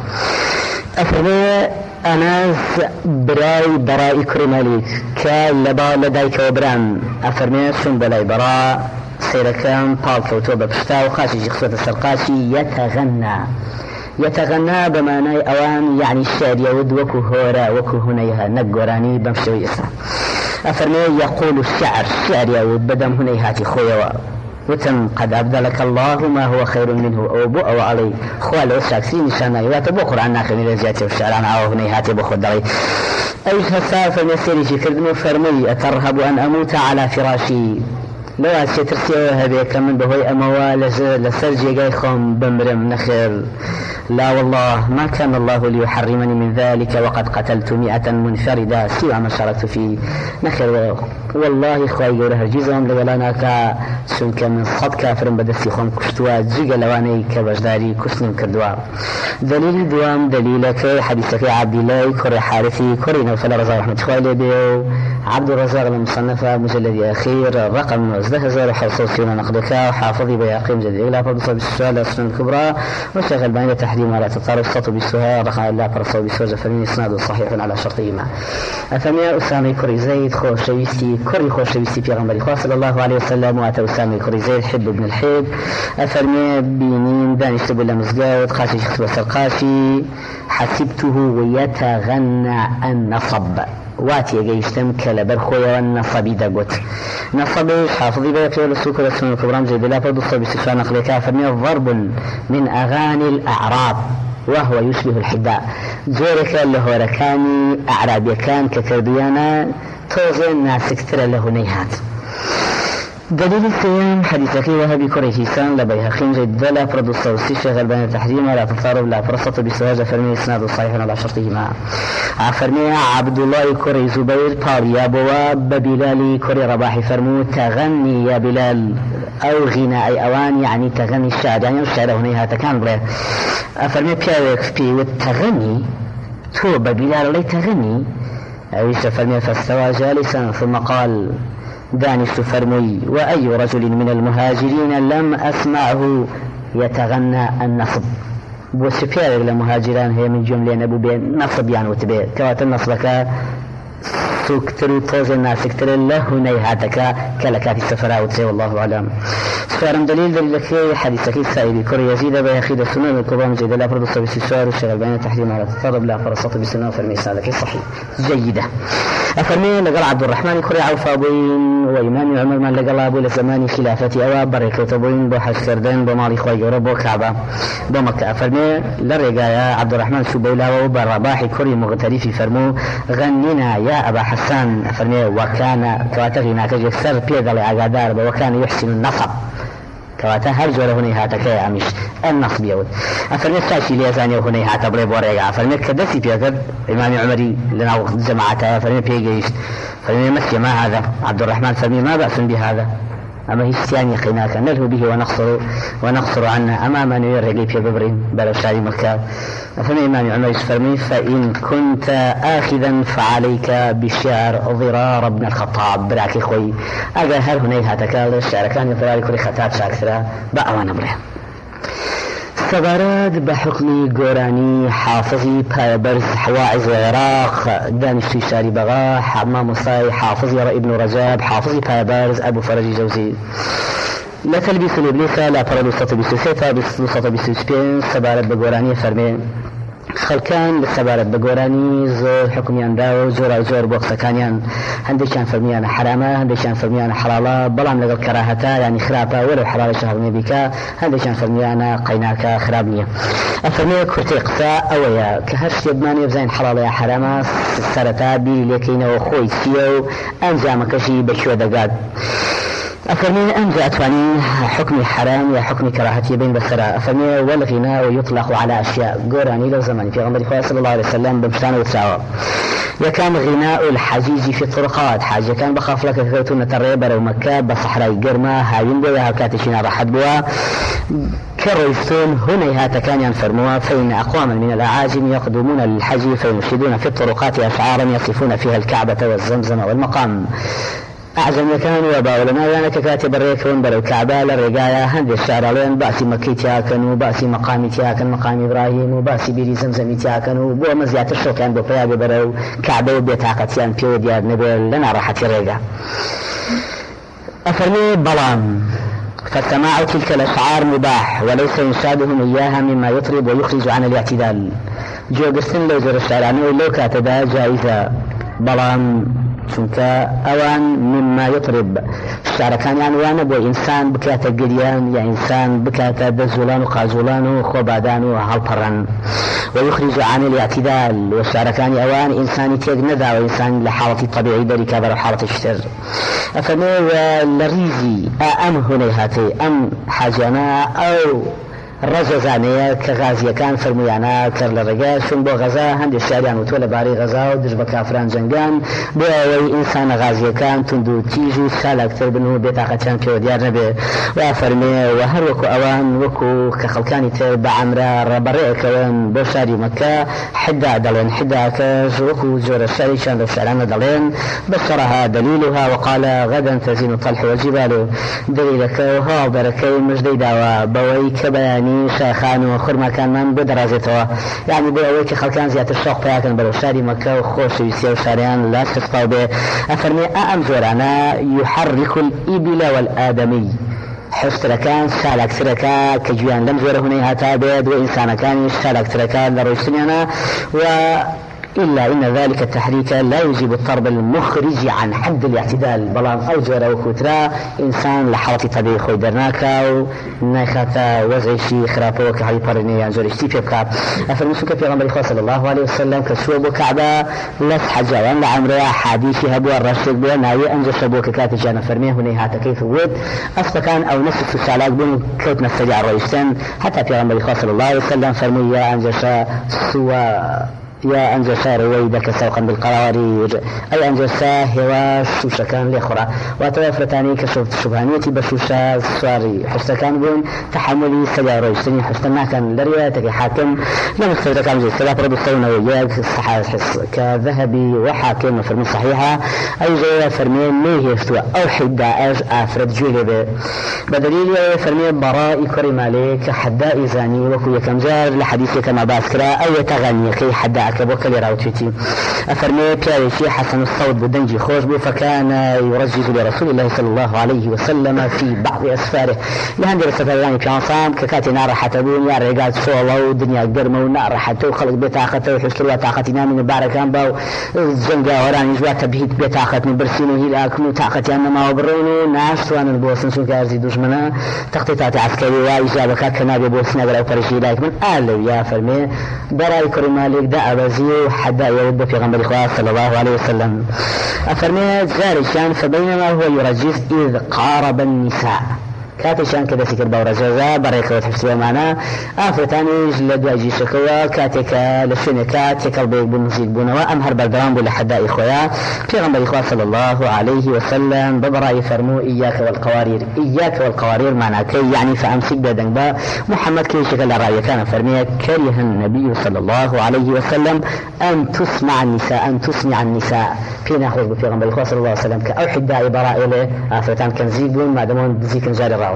Speaker 1: أفرمي أناس براي براي كرماليك كاللبا لديك وبران أفرمي سن بلاي براء سيركان طالك وتوبة بشتا وخاشي جخصة السرقاشي يتغنى يتغنى بمعنى أوان يعني الشعر يود وكو هورا وكو هنيها نقراني بمشوي إسا أفرمي يقول الشعر الشعر يود بدم هنيهاتي خويوا وتم قد أبدلك الله ما هو خير منه أو بو أو علي خوال وشاكسي نشانا يواتبو قرآن ناخر من رجاتي والشعر عن عوه هنيهاتي بخود دلي أيها السافة مسيري في كردن فرمي أترهب أن أموت على فراشي لو أشي ترسيه هذيك من بهوي أموال لسرجي قيخهم بمرم نخير لا والله ما كان الله ليحرمني من ذلك وقد قتلت مئة منفردة سوى ما شاركت فيه نخير والله إخوائي قوله الجيزهم لغلاناك سنك من صد كافر بدستي خم كشتوا جيغ لواني كبجداري كسنم كردوا دليل دوام دليلك حديثك عبد الله كوري حارثي كوري نوفل رزاق رحمة خوالي بيو عبد الرزاق المصنفة مجلد أخير رقم وزده هزار حرصوصيون نقدك وحافظي بياقيم جديد لا فضل بالسؤال السنة الكبرى وشغل بين تحريم ولا تطار السطو بالسؤال رقم لا فرصو بالسؤال فمن إسناد صحيح على شرطهما أثمي أسامي كوري زيد خوشويستي كوري خوشويستي بيغمبري صلى الله عليه وسلم وأتى أسامي كوري زيد حب ابن الحب أثمي بينين دانش تبولا مزقاوت قاشي شخص وسرقاشي حسبته ويتغنى النصب واتي جيشتم كلبر خويا والنصبي دقوت نصبي حافظي بيقي والسوق والسنة الكبرى جيد لا فرد الصبي استشفى نقل كافر ضرب من أغاني الأعراب وهو يشبه الحداء زورك له ركاني أعرابي كان ككرديانا توزن ناس اكتر له نيهات دليل الثاني حديثك وهبي كوريشيسان لبيها خنجة دلا فرد الصوصي شغل بين التحريم ولا تضارب لا فرصة بسواجة فرمي إسناد صحيح على شرطهما عفرمي عبد الله كوري زبير طاريا بوا ببلال كوري رباحي فرمو تغني يا بلال أو غناء أوان يعني تغني الشعر يعني الشعر هنا تكان بره أفرمي بيارك في والتغني تو ببلال لي تغني أيش فرمي فاستوى جالسا ثم قال دانش فرمي وأي رجل من المهاجرين لم أسمعه يتغنى النصب بوسفيار المهاجران هي من جملة نبو بين نصب يعني وتبي كوات النصبك سكتر طوز الناس كتر له نيهاتك كلكات السفراء وتسي والله أعلم سفارم دليل دليلك حديثك السائل كوري يزيد بيخيد السنن الكبرى مجيدة لا فرد الصبي السؤال والشغل بين التحريم على التطرب لا فرصة بسنة فرمي سالك صحيح جيدة أفرمي لقل عبد الرحمن كوري عوف أبوين وإمام عمر من لقل أبو لزمان خلافتي أواب بركة أبوين بوحش كردين بمالي خواي ورب وكعبة بمكة أفرمي لرقايا عبد الرحمن شبيلا وبرباحي كوري مغترفي فرمو غنينا يا أبا حسان أفرمي وكان كواتغينا كجسر بيضل عقادار وكان يحسن النصب كواتا هر جوره هني هاتك يا عميش النصب يود أفرمي ساشي ليزاني وهني هاتا بريب ورقا أفرمي كدسي بيقر إمام عمري لنا جماعتها أفرمي بيقيش فرمي مسي ما هذا عبد الرحمن فرمي ما بأس بهذا أما هي الثانية قناك نلهو به ونقصر ونقصر عنا أمام أن يرغي في ببرين بلو شاري مكة فمن إمام عمر فرمي فإن كنت آخذا فعليك بشعر ضرار ابن الخطاب براكي خوي أقل هل هني هاتكال الشعر كان يفراري كل خطاب شاكثرة بأوان بره سبارات بحكم قراني حافظي بارز حواعز العراق دانشتي شاري بغا حمام مصاي حافظي ابن رجاب حافظي بارز أبو فرج جوزي لا تلبس الإبليسة لا فرد وسط بسوسيتا وسط بسوسبين سبارات بقراني فرمين خلكان للسبارة بقوراني زور حكميان داو زور زور بوقسكانيان هندشان فرميان حرامة هندشان فرميان حلالة بلام لقل كراهتا يعني خرابة ولو حلال شهر نبيكا هندشان فرميان قيناكا خرابية أفرمي كرتي قصاء أويا كهرش يبماني بزين حلالة حرامة سرطابي لكينا وخوي سيو أنجام كشي بشوى دقاد أفرمي أنجا أتواني حكم حرام يا حكم كراهتي بين بسرا أفرمي والغناء يطلق على أشياء قراني لو زمان في غمر صلى الله عليه وسلم بمشتان وتساوى يكان غناء الحجيج في الطرقات حاجة كان بخاف لك كوتون تريبر ومكة بصحراء قرمة هايين بها كاتشين راحت بها كرويستون هنا هات كان ينفرموا فإن أقواما من الأعاجم يقدمون للحج فينشدون في الطرقات أشعارا يصفون فيها الكعبة والزمزم والمقام أعزم كان وباولنا يعني ككاتب الريكون بلو كعبة للرقاية هند الشعر لين بأسي مكي تياكن وبأسي مقامي تياكن مقام إبراهيم وبأسي بيري زمزمي تياكن وبو مزيات الشوك عند بقيا ببرو كعبة وبيتاقتيان بيو ديار نبيل لنا راحة الرقا أفرمي بلان فالسماع تلك الأشعار مباح وليس إنشادهم إياها مما يطرب ويخرج عن الاعتدال جو قرسن لو زر الشعراني لو كاتبا جائزة بلان چونك اوان مما يطرب الشعر كان يعني وانا بو انسان بكاتا قريان يا انسان بكاتا دزولان وقازولان وخوبادان وهالبران ويخرج عن الاعتدال والشعر كان اوان انسان تيغندا وانسان لحالة الطبيعي ذلك كبر حالة الشتر افني لريزي ام هنا هاتي ام حاجانا او رجزانية كغازية كان فرميانا كر للرجال شون بو غزا هند الشعريان وتولى باري غزا ودرج بكافران جنگان بأوي إنسان غازية كان تندو تيجو سالة أكتر بنو بيتاقتان كيو ديار نبي وفرمي وهر وكو أوان وكو كخلقاني تبع عمرا ربرئ كوان بو شاري مكة حدا دلين حدا كاج وكو جور الشاري كان دو شعران دلين بشرها دليلها وقال غدا تزين الطلح والجبال دليلك وها بركي مجديدا وبوي كبياني شيخان وخرما كان من بدرازتها يعني بأويك خلقان زيادة الشوق بياكن بلو شاري مكة وخوش يسيا وشاريان لا تسقوا به أفرمي أأم زورانا يحرك الإبل والآدمي حشتركان شالك تركا كجوان لم زوره هنا هاتا بيد وإنسان كان شالك تركا لروشتنينا و إلا إن ذلك التحريك لا يجيب الطرب المخرج عن حد الاعتدال بلان أو جورا وكترا إنسان لحالة طبيعي خوي درناكا ونايخاتا وزعيشي خرافو كحي بارني ينزل اشتي بيبكا أفرمسوك في غنبري خواه صلى الله عليه وسلم كسوبو كعبا لس حجاوان لعمريا حديثي هبوا الرشد بوا ناوي أنجش بوك كاتي جانا فرميه هنيهاتا كيف ود أفتكان أو نسك في السعلاق بون كوت نستجع الرئيسين حتى في غنبري خواه صلى الله عليه وسلم فرمي يا أنجش سوى يا أنجسا رويدك سوقا بالقوارير أي أنجسا هوا سوشا كان لأخرى وتوفرتاني كشفت شبهانيتي بسوشا سواري حستا كان بون تحملي سجارة يشتني حستا كان لرياتك حاكم لم يستفيد كان جي سلاح رب الصونة وياك الصحة حس كذهبي وحاكم فرمي صحيحة أي جاية فرمي ميه يفتوى أو حدا أج أفرد جوهبه بدليل فرمي براء كريم عليك حدا إزاني وكو يكم جار لحديثي كما باسكرا أو يتغني كي حدا كبوكلي راوتيتي أفرمي بياريشي حسن الصوت بدنجي خوش بو فكان يرجز لرسول الله صلى الله عليه وسلم في بعض أسفاره لهندي رسالة في عصام ككاتي نار حتبون يا رجال صولة ودنيا قرمة ونار حتى وخلق بتاقته وحشتروا طاقتنا من باركان باو الزنقة وراني جوا تبهيت بتاقت من برسين وهيلاك وطاقتي أنما وبرونو ناس وان البوسن سوك أرزي دوشمنا تخطيطات عسكري وإجابك كنابي بوسنا ولا فرشي لايك من آلو يا فرمي براي كرمالك دا أبزيو حدا يود في غنبري خواه صلى الله عليه وسلم أفرمي زارشان فبينما هو يرجز إذ قارب النساء كاتشان كذا سكر باورجزا بريكة وتحسبها معنا آفتاني جلد واجي شكوى كاتك لشون كاتك البيك بالمزيد بونوا أمهر بردران بول حدا إخويا في غنبري خواه صلى الله عليه وسلم ببرأي فرمو إياك والقوارير إياك والقوارير معنا كي يعني فأمسك بيدن با محمد كي شكل الرأي كان فرمي كره النبي صلى الله عليه وسلم أن تسمع النساء أن تسمع النساء في ناخذ في غنبري خواه صلى الله عليه وسلم كأو حدا براء إليه آفتان كان زيدون ما دمون بزيك نجاري الرأوس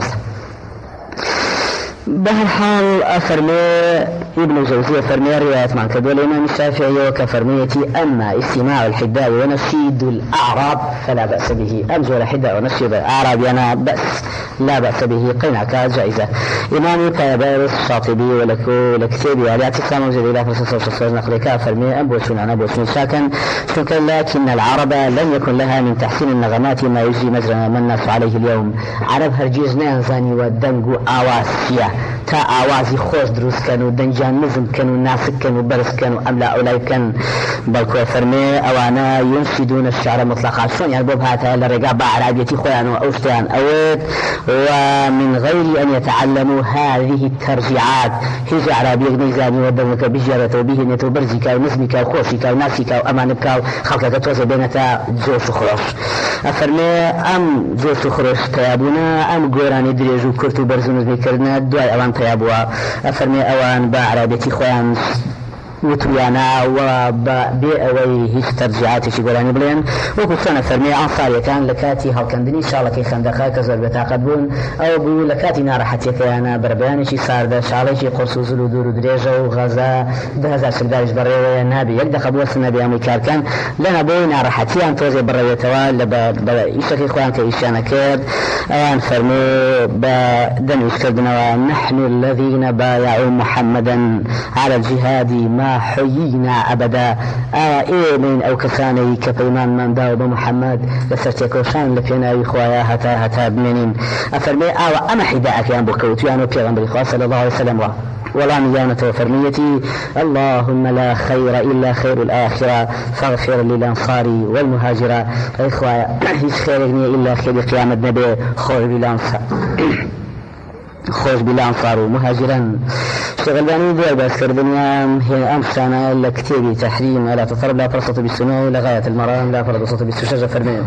Speaker 1: بهالحال أفرمي ابن الجوزي فرمي رواية مع كدول الإمام الشافعي وكفرميتي أما استماع الحداء ونشيد الأعراب فلا بأس به أمزول الحداء ونشيد الأعراب أنا بأس لا بأس به قنعك جائزة إمامي كيبارس الشاطبي ولكو لكتابي على اعتصام وجد إلى فرصة وشخصة نقلك فرمي أبوشون عن أبوشون شاكا شكا لكن العرب لم يكن لها من تحسين النغمات ما يجري مجرى ما الناس عليه اليوم عرب هرجيز نهزاني والدنق آواسية تا ئاوازی خۆش دروستکەن و دەنجان نزم کەن و ناسککەن و بەرزکەن و ئەم لا ئەولای بکەن بەڵکو فەرمێ ئەوانە ينشدون الشعر مطلقا چۆنیان بۆ هاتە لە ڕێگا بە عەرابیەتی خۆیان و ئەو شتیان ئەوێت ومن غير أن يتعلموا هذه الترجيعات هیچ عربیەک نەیزانیوە دەمەکە بژێڕێتەوە بهێنێتەوە بەرزیکا و نزمیکا و خۆشیکا و ناسیکا و ئەمانە بکا و خەڵکەکە تۆزە بێنێتە جۆش و خۆش ئەفەرمێ ئەم جۆش و خۆش تەیابوونە ئەم گۆرانی درێژ و کورت و بەرز و نزمیکردنە دوای ئەوان تەیابووە ئەفەرمێ ئەوان بە عەرابیەتی خۆیان وتویانە و بێ ئەوەی هیچ تەرجیعاتێکی گۆرانی بڵێن وەکو چۆنە فەرمێ ئەنساریەکان لە کاتی هەڵکەندنی شاڵەکەی خەندەقە کە زۆر بێتاقەت بوون ئەو بوو لە کاتی ناڕەحەتیەکەیانە بەربەیانێکی ساردە شاڵێکی قورس و زول و دوور و درێژە و غەزا ده هەزار سەرداریش بەڕێوەیە نابێ یەک دەقە بووە سنەبێ ئەمەی کارکەن لەنە بۆی ناڕەحەتیان تۆزێ بڕێوێتەوە لە ئیشەکەی خۆیان کە ئیشیانە کرد ئەوان فەرمێ بە دەنویشکردنەوە نحن الذين بايعوا محمدا على الجهاد ما حيينا أبدا إيمين أو كساني كفيمان من داو بمحمد لسرتكوشان لفيناوي خوايا هتا هتا بمنين أفرمي آوى أما حداءك يا بكوتيانو بيغمبر إخوة صلى الله عليه وسلم ولا ميانة وفرميتي اللهم لا خير إلا خير الآخرة فاغفر للأنصار والمهاجرة إخوة هيش خير إلا خير قيامة نبي خوش بالأنصار خوش بالأنصار ومهاجرا شغلاني دي بس كردنيا هي أمشانا لكتيبي تحريم لا تطرب لا فرصة بالسنة لغاية المرام لا فرصة بالسشاجة فرمين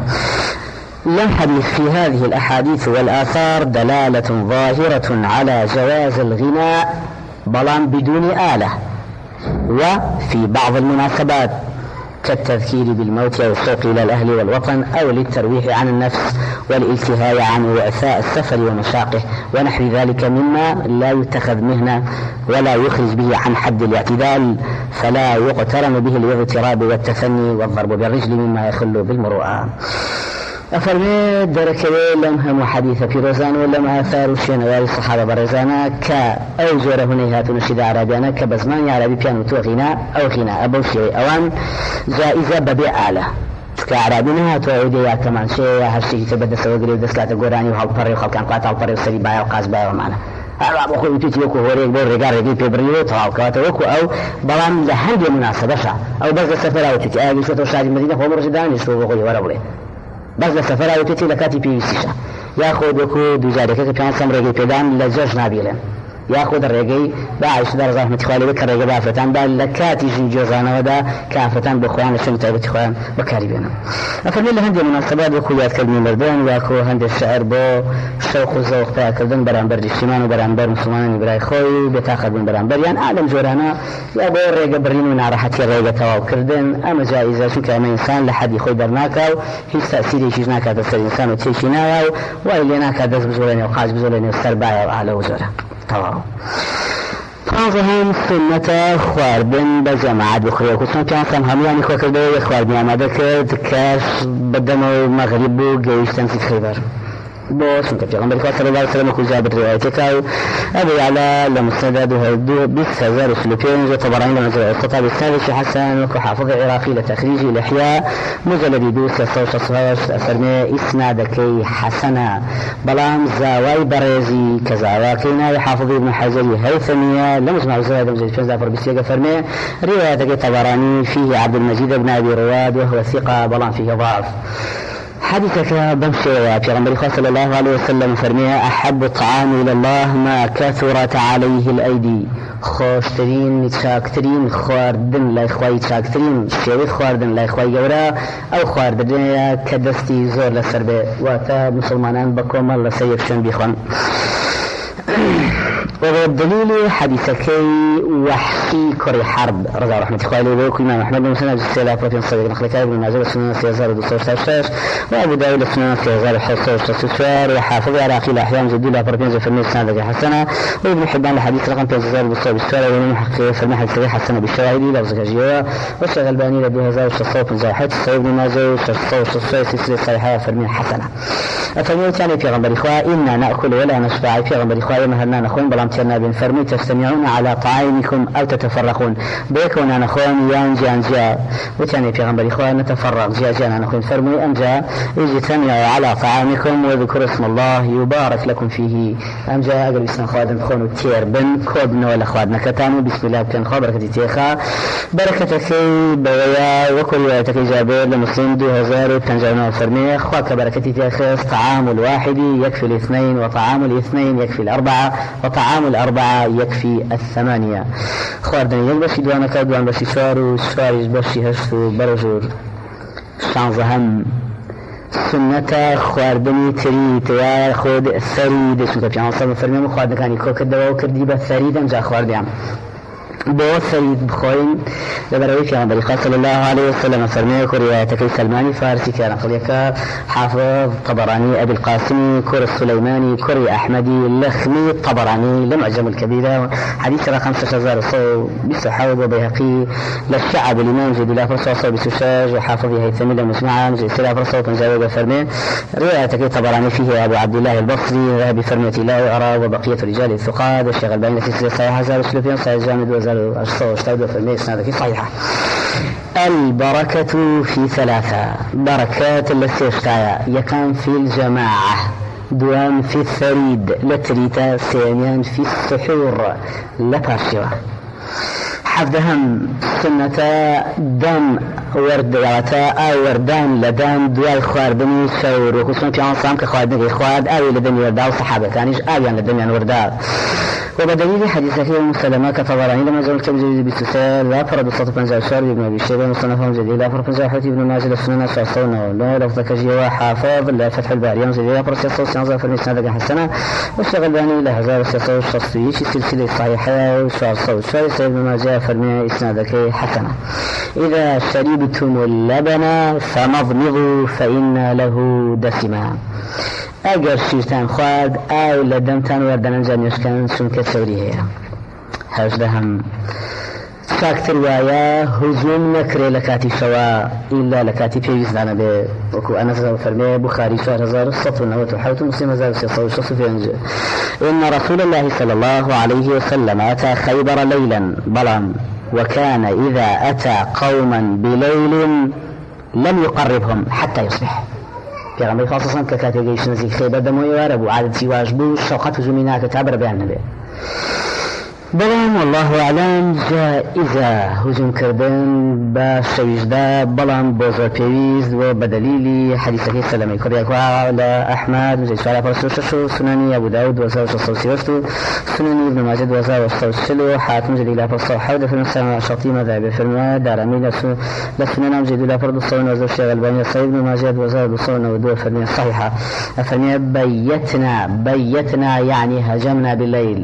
Speaker 1: ينحدث في هذه الأحاديث والآثار دلالة ظاهرة على جواز الغناء بلان بدون آلة وفي بعض المناسبات كالتذكير بالموت أو الشوق إلى الأهل والوطن أو للترويح عن النفس والالتهاء عن وعثاء السفر ومشاقه ونحو ذلك مما لا يتخذ مهنة ولا يخرج به عن حد الاعتدال فلا يقترن به الاغتراب والتثني والضرب بالرجل مما يخل بالمروءة أفرمي دركوي لم هم حديث في روزان ولما آثار الشينوار الصحابة برزانا كأو جوره نيهات نشيد عربيانا كبزمان عربي بيانو تو غناء أو غناء أبو شيء أوان جائزة ببيع آلة كعربينا تو عودية كمان شيء هالشيء تبدأ سوى قريب دسلات قراني وهالبري وخلقان قاطع البري وسري بايا وقاس بايا ومعنا أنا أخوي تيجي وكو هوريك بور رجال رجيب ببريو تراو كواته وكو أو بلان لهندي مناسبة شا أو بس السفر أو تيجي أجي شو توشاج المدينة هو مرشدان يشوفوا أخوي ورا بله بس لسفر أو تيجي لكاتي بيسيشة ياخذ وكو دوجارك كان سام رجيب بيدان لجوج نابيلن ياخذ الرجي باعش در زحمة خوالي بكر رجي بافتان بال لكاتي جوزانا ودا كافتان بخوان شو متعبت خوان بكاري بينهم أفرمي له هندي مناسبات وكو ياد كلمة مردان وكو هندي الشعر بو شوق وذوق بها كردن برانبر اجتماعي وبرانبر مسلمان براي خوي بتاخذ من برانبر يعني أعلم جورانا يا بو رجي برين ونعرحتي رجي تواو كردن أما جائزة شو كأما إنسان لحد يخوي درناكاو هي تأثير شيء ناكا تسر إنسان وتشيناو وإلي ناكا دز بزولين وقاش بزولين وسربايا وعلى وزوره طبعا طازهم سنة خواردن بجماعة بخير كسان كان سام همياني خو كردو يخواردن آماده کرد كاش بدن و مغرب و گوشتن سید خیبر بو سنة پیغمبر صلى الله عليه وسلم كجابت روايتك أبي على لمسند هدو بس هزار سلوكين طبرين لمزرع الخطاب الثالث حسن وكحافظ عراقي لتخريج الإحياء مجلد دوس الصوش الصغير أفرمي إسنادكي حسنا بلام زاوي بريزي كزاواكينا وحافظ ابن حجر هيثمية لمجمع زاد مجلد فنزا فربسيق فرمي روايتك طبراني فيه عبد المجيد بن أبي رواد وهو ثقة بلام فيه ضعف حديثك بمشي يا پیغمبر صلى الله عليه وسلم فرمي أحب الطعام إلى الله ما كثرت عليه الأيدي خوشترين نتشاكترين خواردن لا إخوائي تشاكترين شوي خواردن لا إخوائي جورا أو خواردن كدستي زور لسربي واتا مسلمانان بكم الله سيفشن بيخوان والدليل حديثك وحشي كري حرب رضا رحمة الله عليه وكل ما محمد بن مسلم السيلة فاتن صديق نخلكاء بن ماجه السنة سيزار ودوستوش تاشتاش وأبو داود السنة سيزار الحصوش تسوشوار وحافظ عراقي الأحيام جديدة فربين زي فرمي السنة ذكي حسنة وابن حبان الحديث رقم بيزار ودوستوش بالسوار ومن محقق فرمي حديث ذكي حسنة بالشواهدي لفظك جيوة والشغل باني لدو هزار وشصوف الزاحات السوى بن ماجه وشصوف وشصوف سلسلة صحيحة فرمي حسنة أفرمي تاني في غنبر إخوة إنا نأكل ولا نشبع في غنبر إخوة مهرنا نخون بلام تيرنا بن فرمي تستمعون على طعام طعامكم أو تتفرقون بيكون أنا أخوان يانجي أنجا وتاني في غنبري إخوان نتفرق جاء جاء أنا أخوان فرمي أنجا اجتمعوا على طعامكم وذكروا اسم الله يبارك لكم فيه أنجا أقل بسنا خوادن خونو تير بن كوبنا ولا خوادنا كتانو بسم الله بكن خوا بركة تيخا بركتك بويا وكرياتك جابر لمسلم دو هزار وتنجانا فرمي خواك بركة تيخيص طعام الواحد يكفي الاثنين وطعام الاثنين يكفي الأربعة وطعام الأربعة يكفي الثمانية خواردن يلبسي دوانك دوان بسي شوارو شواريش بسي هشتو برجور شانزهم سنة خواردني تريد يا خود الثريد شو كيف يعني صار فرمي مخوارد كاني كوك الدواء وكردي بالثريد أنجا خوارد يعم بو ثريد بخوين لبروي في عمر صلى الله عليه وسلم فرمي كرياتك سلماني فارسي كان قليك حافظ طبراني أبي القاسمي كر السليماني كري أحمدي اللخمي الطبراني لمعجم الكبيرة حديث رقم خمسة عشر صو بسحاوب وبيهقي للشعب الإمام جد الله فرصة صو بسوشاج وحافظ هيثمي لمسمعة جد سلا فرصة وتنجاوب فرمي رواياتك طبراني فيه أبو عبد الله البصري ذهب فرميتي لا أرى وبقية رجال الثقات الشيخ الباني في سلسلة صحيحة هزار وسلوفين صحيح جامد وزار أشطو أشتاود فرمي سنادك صحيحة. البركة في ثلاثة بركات الاستشتايا يكان في الجماعة دوام في الثريد لتريتا سيميان في السحور لباشرة حفظهم سنة دم ورداتا أو وردان لدان دوال خواردني شور وخصوصا في عنصام كخواردني خوارد أو لدن وردا وصحابة كانش أويان لدن وردا وبدليل حديث أخير مسلمة كطبراني لما زال الكتاب الجديد بسوسال لا فرد الصوت بنجا شار ابن أبي شيبة مصنفهم جديد لا فرد بنجا حوتي ابن ماجد السنة شاصونا لا لفظ كجيوا حافظ لا فتح الباري يوم جديد لا فرد سياسة وسيانزا فرمي سنة حسنة والشغل باني لهزار السياسة والشخصية سلسلة صحيحة وشاصة وشارسة ابن ماجد فرمي إسنادك حسنة. إذا شربتم اللبن فمضمضوا فإن له دسما اگر شیرتان خواد او لدمتان وردنان جانیشکن سنکت سوری هیا هجدهم ساکتر وایا هجوم نکره لکاتی شوا إلا لكاتي بيوز دانا بي وكو أنا سأل فرمي بخاري شهر هزار الصف ونوت وحاوت مسلم هزار السيصة والشخص في أنجا إن رسول الله صلى الله عليه وسلم أتى خيبر ليلا بلان وكان إذا أتى قوما بليل لم يقربهم حتى يصبح پیغمبر خاصة ككاتي جيش نزيك خيبر دموي وارب وعادتي واجبو شوقات هجوميناك تعبر بيان نبي بلان والله أعلم جائزة هجوم كردن بشويجدا بلان بوزر بيويز وبدليل حديثك السلامي كرياك وعلى أحمد مجيد شعلا فرسوششو سناني أبو داود وزاو شخصو سيوشتو سناني ابن ماجد وزاو شخصو حاتم جديد لا فرصو حاود في المسلمة الشرطي مذهب في الماء دارمي لسنانا مجيد لا فرد الصون وزاو الشيخ الباني الصيب ابن ماجد وزاو الصون ودو فرمية الصحيحة أفرمية بيتنا بيتنا يعني هجمنا بالليل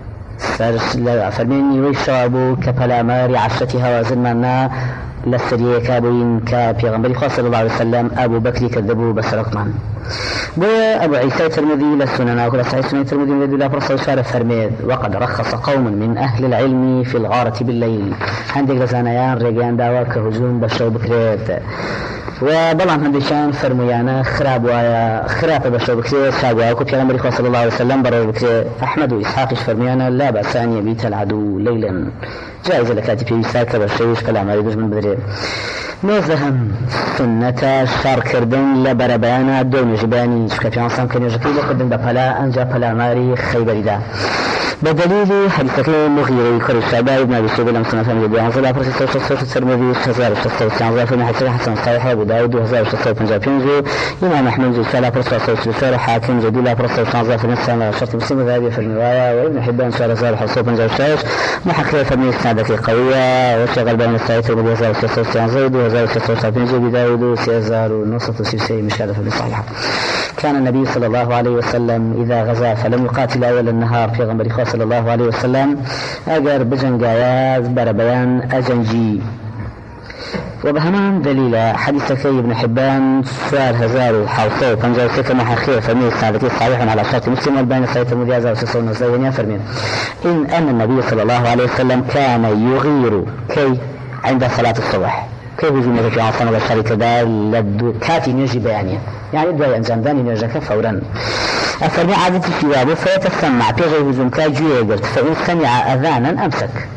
Speaker 1: فرمين ويشابو كبلاماري عشتها وزننا لسريه كابوين كبيغمبري خاص صلى الله عليه وسلم أبو بكر كذبوا بسرقمان بويا أبو عيسى الترمذي للسنن وكل صحيح سنن الترمذي من الله فرصة شارع فرميد وقد رخص قوم من أهل العلم في الغارة بالليل عندك لسانيان رجال دعوة كهجوم بشو بكريت وبلان هندشان فرميانا خراب ويا خراب بشو بكريت خراب ويا كتير النبي صلى الله عليه وسلم برا بكريت أحمد وإسحاق فرميانا لا بأس أن يبيت العدو ليلا جائزة لكاتب يساك بشوش كلام يدوز من بدري نوزهم سنة شار كردن لبربانا دون جباني شكا عنصام كان يجقي لقدم بفلا أنجا فلا ماري خيبري دا بدليل حديثك المغيري كل الشعباء ابن أبي شيبة لم سنة فهم جديد عنصر الأفرس السوشة الترمذي هزار الشخصة والسعنزار في محسن حسن صحيحة أبو داود وهزار الشخصة والبنجاب ينجو إمام أحمد جيد شعلا فرصة السوشة حاكم جديد لا فرصة والسعنزار في نفسه شرط مسلم ذهبية في الرواية وابن حبان شعلا هزار الحصة والبنجاب شاش محقية فرمي إسنادك قوية وشغل بين السعيد الترمذي هزار الشخصة والسعنزار وهزار الشخصة والبنجاب بداود وسيزار ونصة وسيسي مشكلة في الصحيحة. كان النبي صلى الله عليه وسلم إذا غزا فلم يقاتل أول النهار في غنبري خاص صلى الله عليه وسلم أجر بجنجايات بربيان أجنجي وبهمان دليل حديثك ابن حبان سؤال هزار حوصو فنجاو سيكا محاخير فرمي السابقين صحيحا على شرط مسلم والبين سيطة مديازة وسيصون الزيونية فرمين إن أن النبي صلى الله عليه وسلم كان يغير كي عند صلاة الصبح كيف يجب في عصام الشركة دا لدو كاتي نجي بيانية يعني دواء أنجام داني نجاك فورا أفرمي عادتي في بابه فيتسمع بغي هزوم كاجوية قلت فإن سمع أذانا أمسك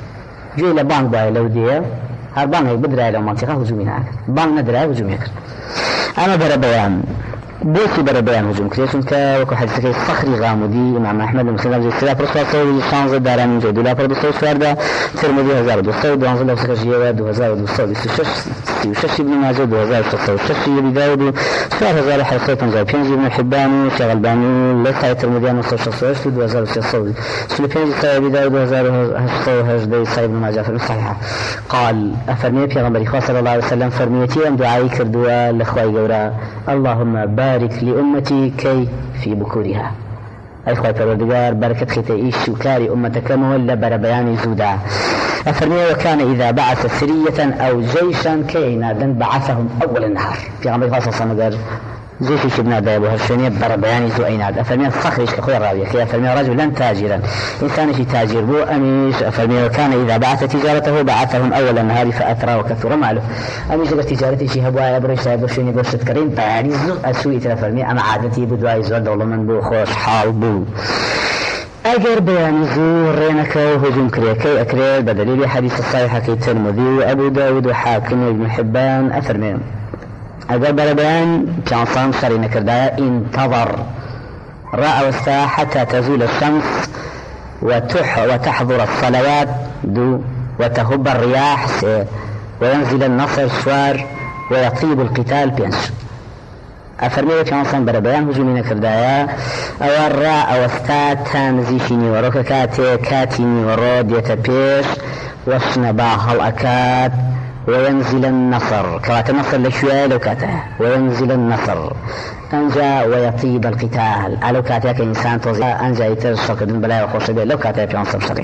Speaker 1: جوي لبانك باي لو دي هربان هيك بدرا لو منطقة هجومي هناك بان ندرا هجومي هكر أنا برا بيان بوسي برا بيان هجوم كريشن كا وكو حديثك الصخري غامدي إمام أحمد المسلم زي سلا برسوا سوي شانز داران جو دولا بردوسو شواردا ترمذي هزار ودوسو دوانزل لو سكر جيوا دو هزار ودوسو بيستشش وشش ابن ماجه دو هزار وستة وشش يبي داود شوار هزار حرصة تنزل بينجي ابن حبان شغل باني لسه ترمذي نص شخص وش دو هزار وستة شل بينجي سايب داود دو هزار هشتة وهجدي سايب ابن ماجه في الصحيحة قال أفرمي بيغمبري خاص صلى الله عليه وسلم فرميتي أم دعائي كردوا لأخوي جورا اللهم بارك لأمتي كي في بكورها أي خواهي فالوردقار بركة ختئيش وكاري أمتك ولا بربيان زودا أفرمي وكان إذا بعث سرية أو جيشا كينادا بعثهم أول النهار في غمري خاصة صنقر جيش شبنا دايبو هالشونية بربيان زو أيناد أفرمي الصخريش كخوي الرابية كي أفرمي رجلا تاجرا إنسان شي تاجر بو أميش أفرمي وكان إذا بعث تجارته بعثهم أول النهار فأثرى وكثر ماله أميش لك تجارتي شي هبوايا بريش دايبو شوني برشت كريم طياري زو أسوي تلفرمي أما عادتي بدواي زود والله من بو خوش حال بو أجر بيان زور رينك وهجوم كريكي أكريل بدليل حديث الصحيحة كي الترمذي وأبو داود وحاكم وابن حبان أفرمي أجر بيان كان صام شرين كردايا انتظر رأى الساعة حتى تزول الشمس وتح وتحضر الصلوات دو وتهب الرياح وينزل النصر شوار ويطيب القتال بينش أفرمي كان صام بربيان هجومين كردايا أورا أوستا تانزيشيني وروك كاتي كاتيني ورود يتبيش وشنباها الأكاد وينزل النصر كوات النصر لشوية لو كاته وينزل النصر أنجا ويطيب القتال ألو كاته كإنسان توزي أنجا يترشق دون بلاي وخوش بي لو كاته في عنصر شريك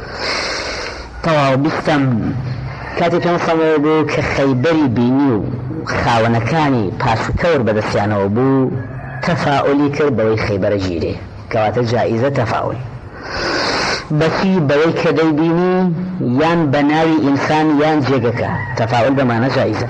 Speaker 1: طوال بستم كاتي في عنصر بو كخيبري بينيو خاونكاني باشو كور بدسيانو بو تفاؤلي كربوي خيبر جيري كوات جائزة تفاؤل بسي بوي كدي بيني يان بناوي إنسان يان جيجكا تفاؤل بمعنى جائزة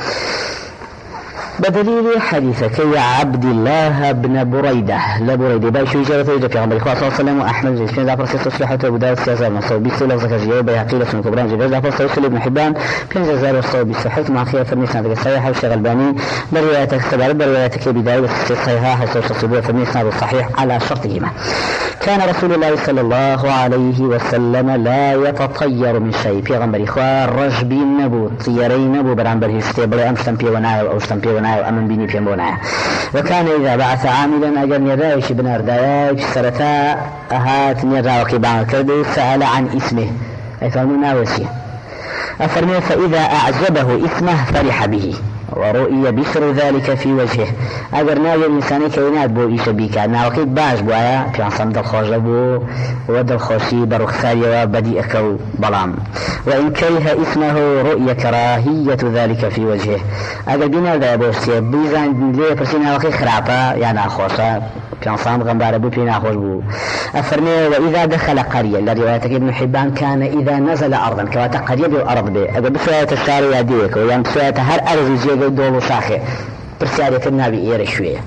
Speaker 1: بدليل حديثك يا عبد الله بن بريدة لبريدة بايشو إجابة يجب يغنبري خواه صلى الله عليه وسلم وأحمد جيد فين ذا فرصة تصلحة وبداية السياسة المصوب بيسو لفظك جيو بيهقي لسن كبران جيد ذا فرصة يخلي ابن حبان فين جزار والصوب بيسو حيث مع خيار فرمي سنة الصحيحة وشغل باني برواياتك سبار برواياتك بداية الصحيحة حيث تصبوا فرمي سنة الصحيح على شرطهما كان رسول الله صلى الله عليه وسلم لا يتطير من شيء في غنبري خواه رجبي نبو طيري نبو برانبر هستيبري أمشتن بي ونايو أو شتن بي ونايو أمن بيني في بونايو وكان إذا بعث عاملا أجل نرايش بن أردايش سرتا أهات نراوكي بان كردو سأل عن اسمه أي فرمونا وسيه أفرمي فإذا أعجبه اسمه فرح به ورؤي بشر ذلك في وجهه اگر ناوی الانسانی كينات بو ايش بيكا ناوكي باش بوايا في عصام دل خوش بو ودل خوشي برخصاري وبديئك بلام وإن كره اسمه رؤية كراهية ذلك في وجهه اگر بينا دا بوشتي بيزان ليه برسي ناوكي خرابا يعني خوشا في عصام غنبار بو بينا خوش بو أفرمي وإذا دخل قرية لروايتك ابن حبان كان إذا نزل أرضا كواتا قرية بو أرض بي اگر بسوية الشارع يديك ويان بسوية هر أرض جيغ دولو شاخي برسالة النبي إيرا شوية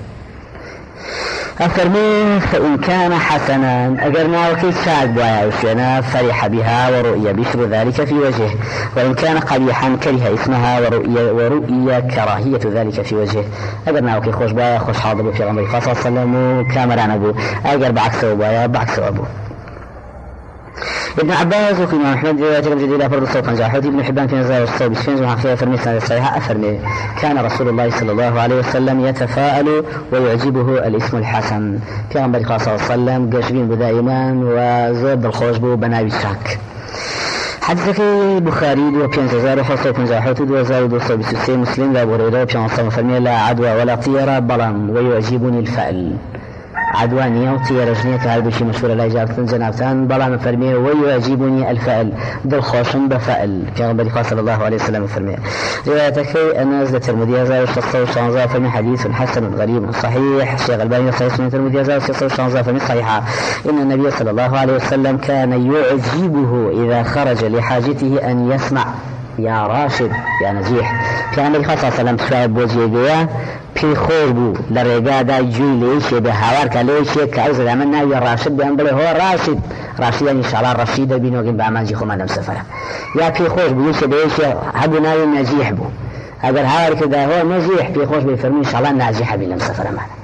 Speaker 1: أفرمي فإن كان حسنا أجرنا وكيد شاد بوايا وشينا فرح بها ورؤية بشر ذلك في وجهه وإن كان قبيحا كره اسمها ورؤية, ورؤية كراهية ذلك في وجهه أجرنا وكيد خوش بوايا خوش حاضر في غمري صلى الله عليه وسلم كامران أبو أجر بعكسه بوايا بعكسه أبو ابن عباس وكل ما محمد رواية الجديدة فرد الصوت عن جاحوتي ابن حبان في نزاع الصوب سفنز وحقيقة فرمي سنة الصحيحة أفرمي كان رسول الله صلى الله عليه وسلم يتفاءل ويعجبه الاسم الحسن في غنبري صلى الله عليه وسلم قاشبين بدائما وزود الخوشبو بناوي الشاك حديثك بخاري وبين زازار وحصة وبين جاحوتي دوزار ودوصة بسوسي مسلم لا بريدة وبين عصام فرمي لا عدوى ولا طيرة بلان ويعجبني الفأل عدوانية وتيرجنية كهذا شيء مشهور لا إجابة جنابتان بلا مفرمي ويعجبني الفعل دل خوشم بفعل في غنبري صلى الله عليه وسلم فرمي روايتك أن نزل الترمذي هذا وشخصه وشانزا فرمي حديث حسن غريب صحيح شيخ الباني صحيح سنة الترمذي هذا وشخصه وشانزا فرمي صحيحة إن النبي صلى الله عليه وسلم كان يعجبه إذا خرج لحاجته أن يسمع يا راشد يا نزيح في عمل خاصة سلام شوائب بوزيقيا في خوربو لرقا دا جوي ليشي بهاوارك ليشي كعوز العملنا يا راشد بأنبله هو راشد راشد إن شاء الله رشيد بينوغين بأمانجي خمان مسافرة يا في خوربو ليشي بيشي هبنا نزيح بو اگر هاوارك دا هو نزيح في خوش بيفرمي إن شاء الله نازيح بينا مسافرة معنا.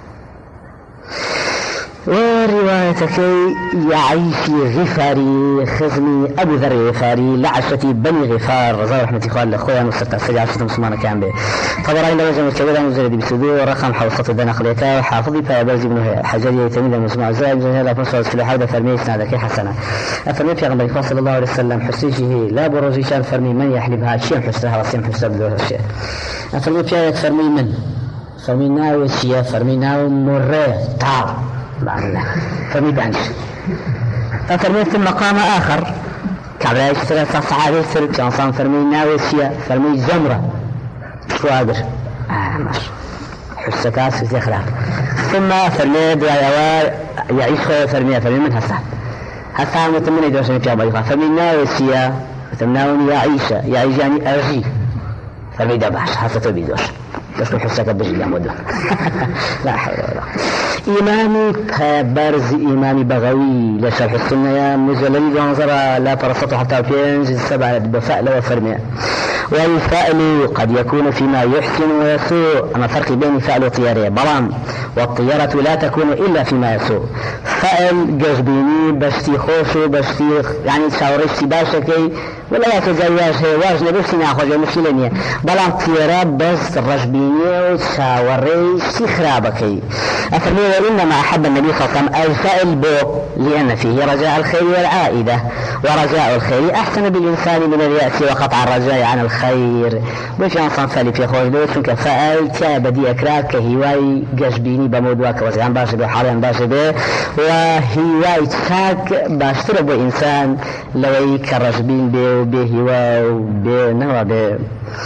Speaker 1: وروايتك يعيشي غفاري خزمي أبو ذر غفاري لعشتي بني غفار رضا رحمة إخوان الأخوة مستقى السجع عشتة مسلمانة كان به طبعا عند وجه متكبيرا مزردي بسدور رقم حوصة بين أخليتا وحافظي فأبرزي بن حجري يتميد المسمع الزائب زي هذا فرصة في الحوضة فرمي سنادك حسنة أفرمي في غنبري صلى الله عليه وسلم حسيشه لا بروزي شان فرمي من يحلبها شيء حسها وصيم حسها بدور الشيء أفرمي في آية فرمي من فرمي ناو سيا فرمي ناو مرة تعب بعد فرمي بانش ففرمي في المقام آخر كعب لا يشتري صحابي سرب شانصان فرمي ناوسية فرمي زمرة شو قادر آه ماشي حسكاس في خلاف ثم فرمي دعوار يعيش خوي فرمي فرمي من هسا هسا متمنى يدرسني في أبا فرمي ناوسية فتمناوني يعيشة يعيش يعني أرجي فرمي دباش هسا تبيدوش بس حسك بجي يعمدو لا حول ولا إمامي برز إمامي بغوي لشرح السنة يا مجلل وانظر لا فرصته حتى بينج السبعة بفعل وفرمي والفعل قد يكون فيما يحسن ويسوء أما فرق بين فعل وطيارة بلام والطيارة لا تكون إلا فيما يسوء فعل جذبيني بشتي خوشو بشتي يعني شاورشتي باشكي ولا يتزياش هي واجنا بس ناخذ مشكلة بلام طيارة بس رجبيني وشاورشتي خرابكي أفرمي وإنما أحب النبي صلى الله عليه وسلم الفعل بو لأن فيه رجاء الخير والعائدة ورجاء الخير أحسن بالإنسان من اليأس وقطع الرجاء عن الخير بوش أنصان فالي في خوش دوشن كفعل كابدي أكراك كهواي قشبيني بمودواك وزيان باش بي حاليان باش بي وهواي تساك باشتر بو إنسان لوي كرجبين بي وبي هواي وبي نوا بي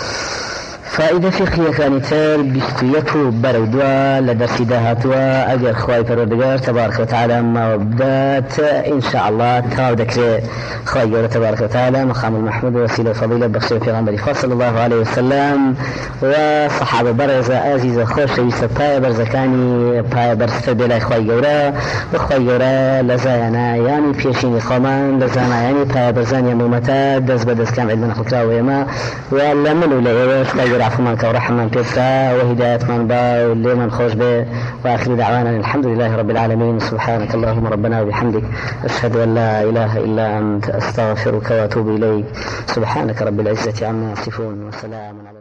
Speaker 1: فإذا فقهية كانت بستيته برودوا لدرس داهاتوا أجر خواهي پروردگار تبارك وتعالى ما وبدات إن شاء الله تاو ذكر خواهي تبارك وتعالى مقام المحمود وسيلة فضيلة بخشي في غنبري صلى الله عليه وسلم وصحابة برزة عزيزة خوش يستطاع برزكاني باي برزة بلا خواهي قورا وخواهي قورا لزايانا يعني بيشيني خومان لزانا يعني باي برزاني مومتا دز بدز كام علمنا خلقرا ويما ولمنو لأيوش خواهي عفو منك ورحمة من بيبتا وهداية من با واللي من خوش به وآخر دعوانا الحمد لله رب العالمين سبحانك اللهم ربنا وبحمدك أشهد أن لا إله إلا أنت أستغفرك وأتوب إليك سبحانك رب العزة عما يصفون وسلام على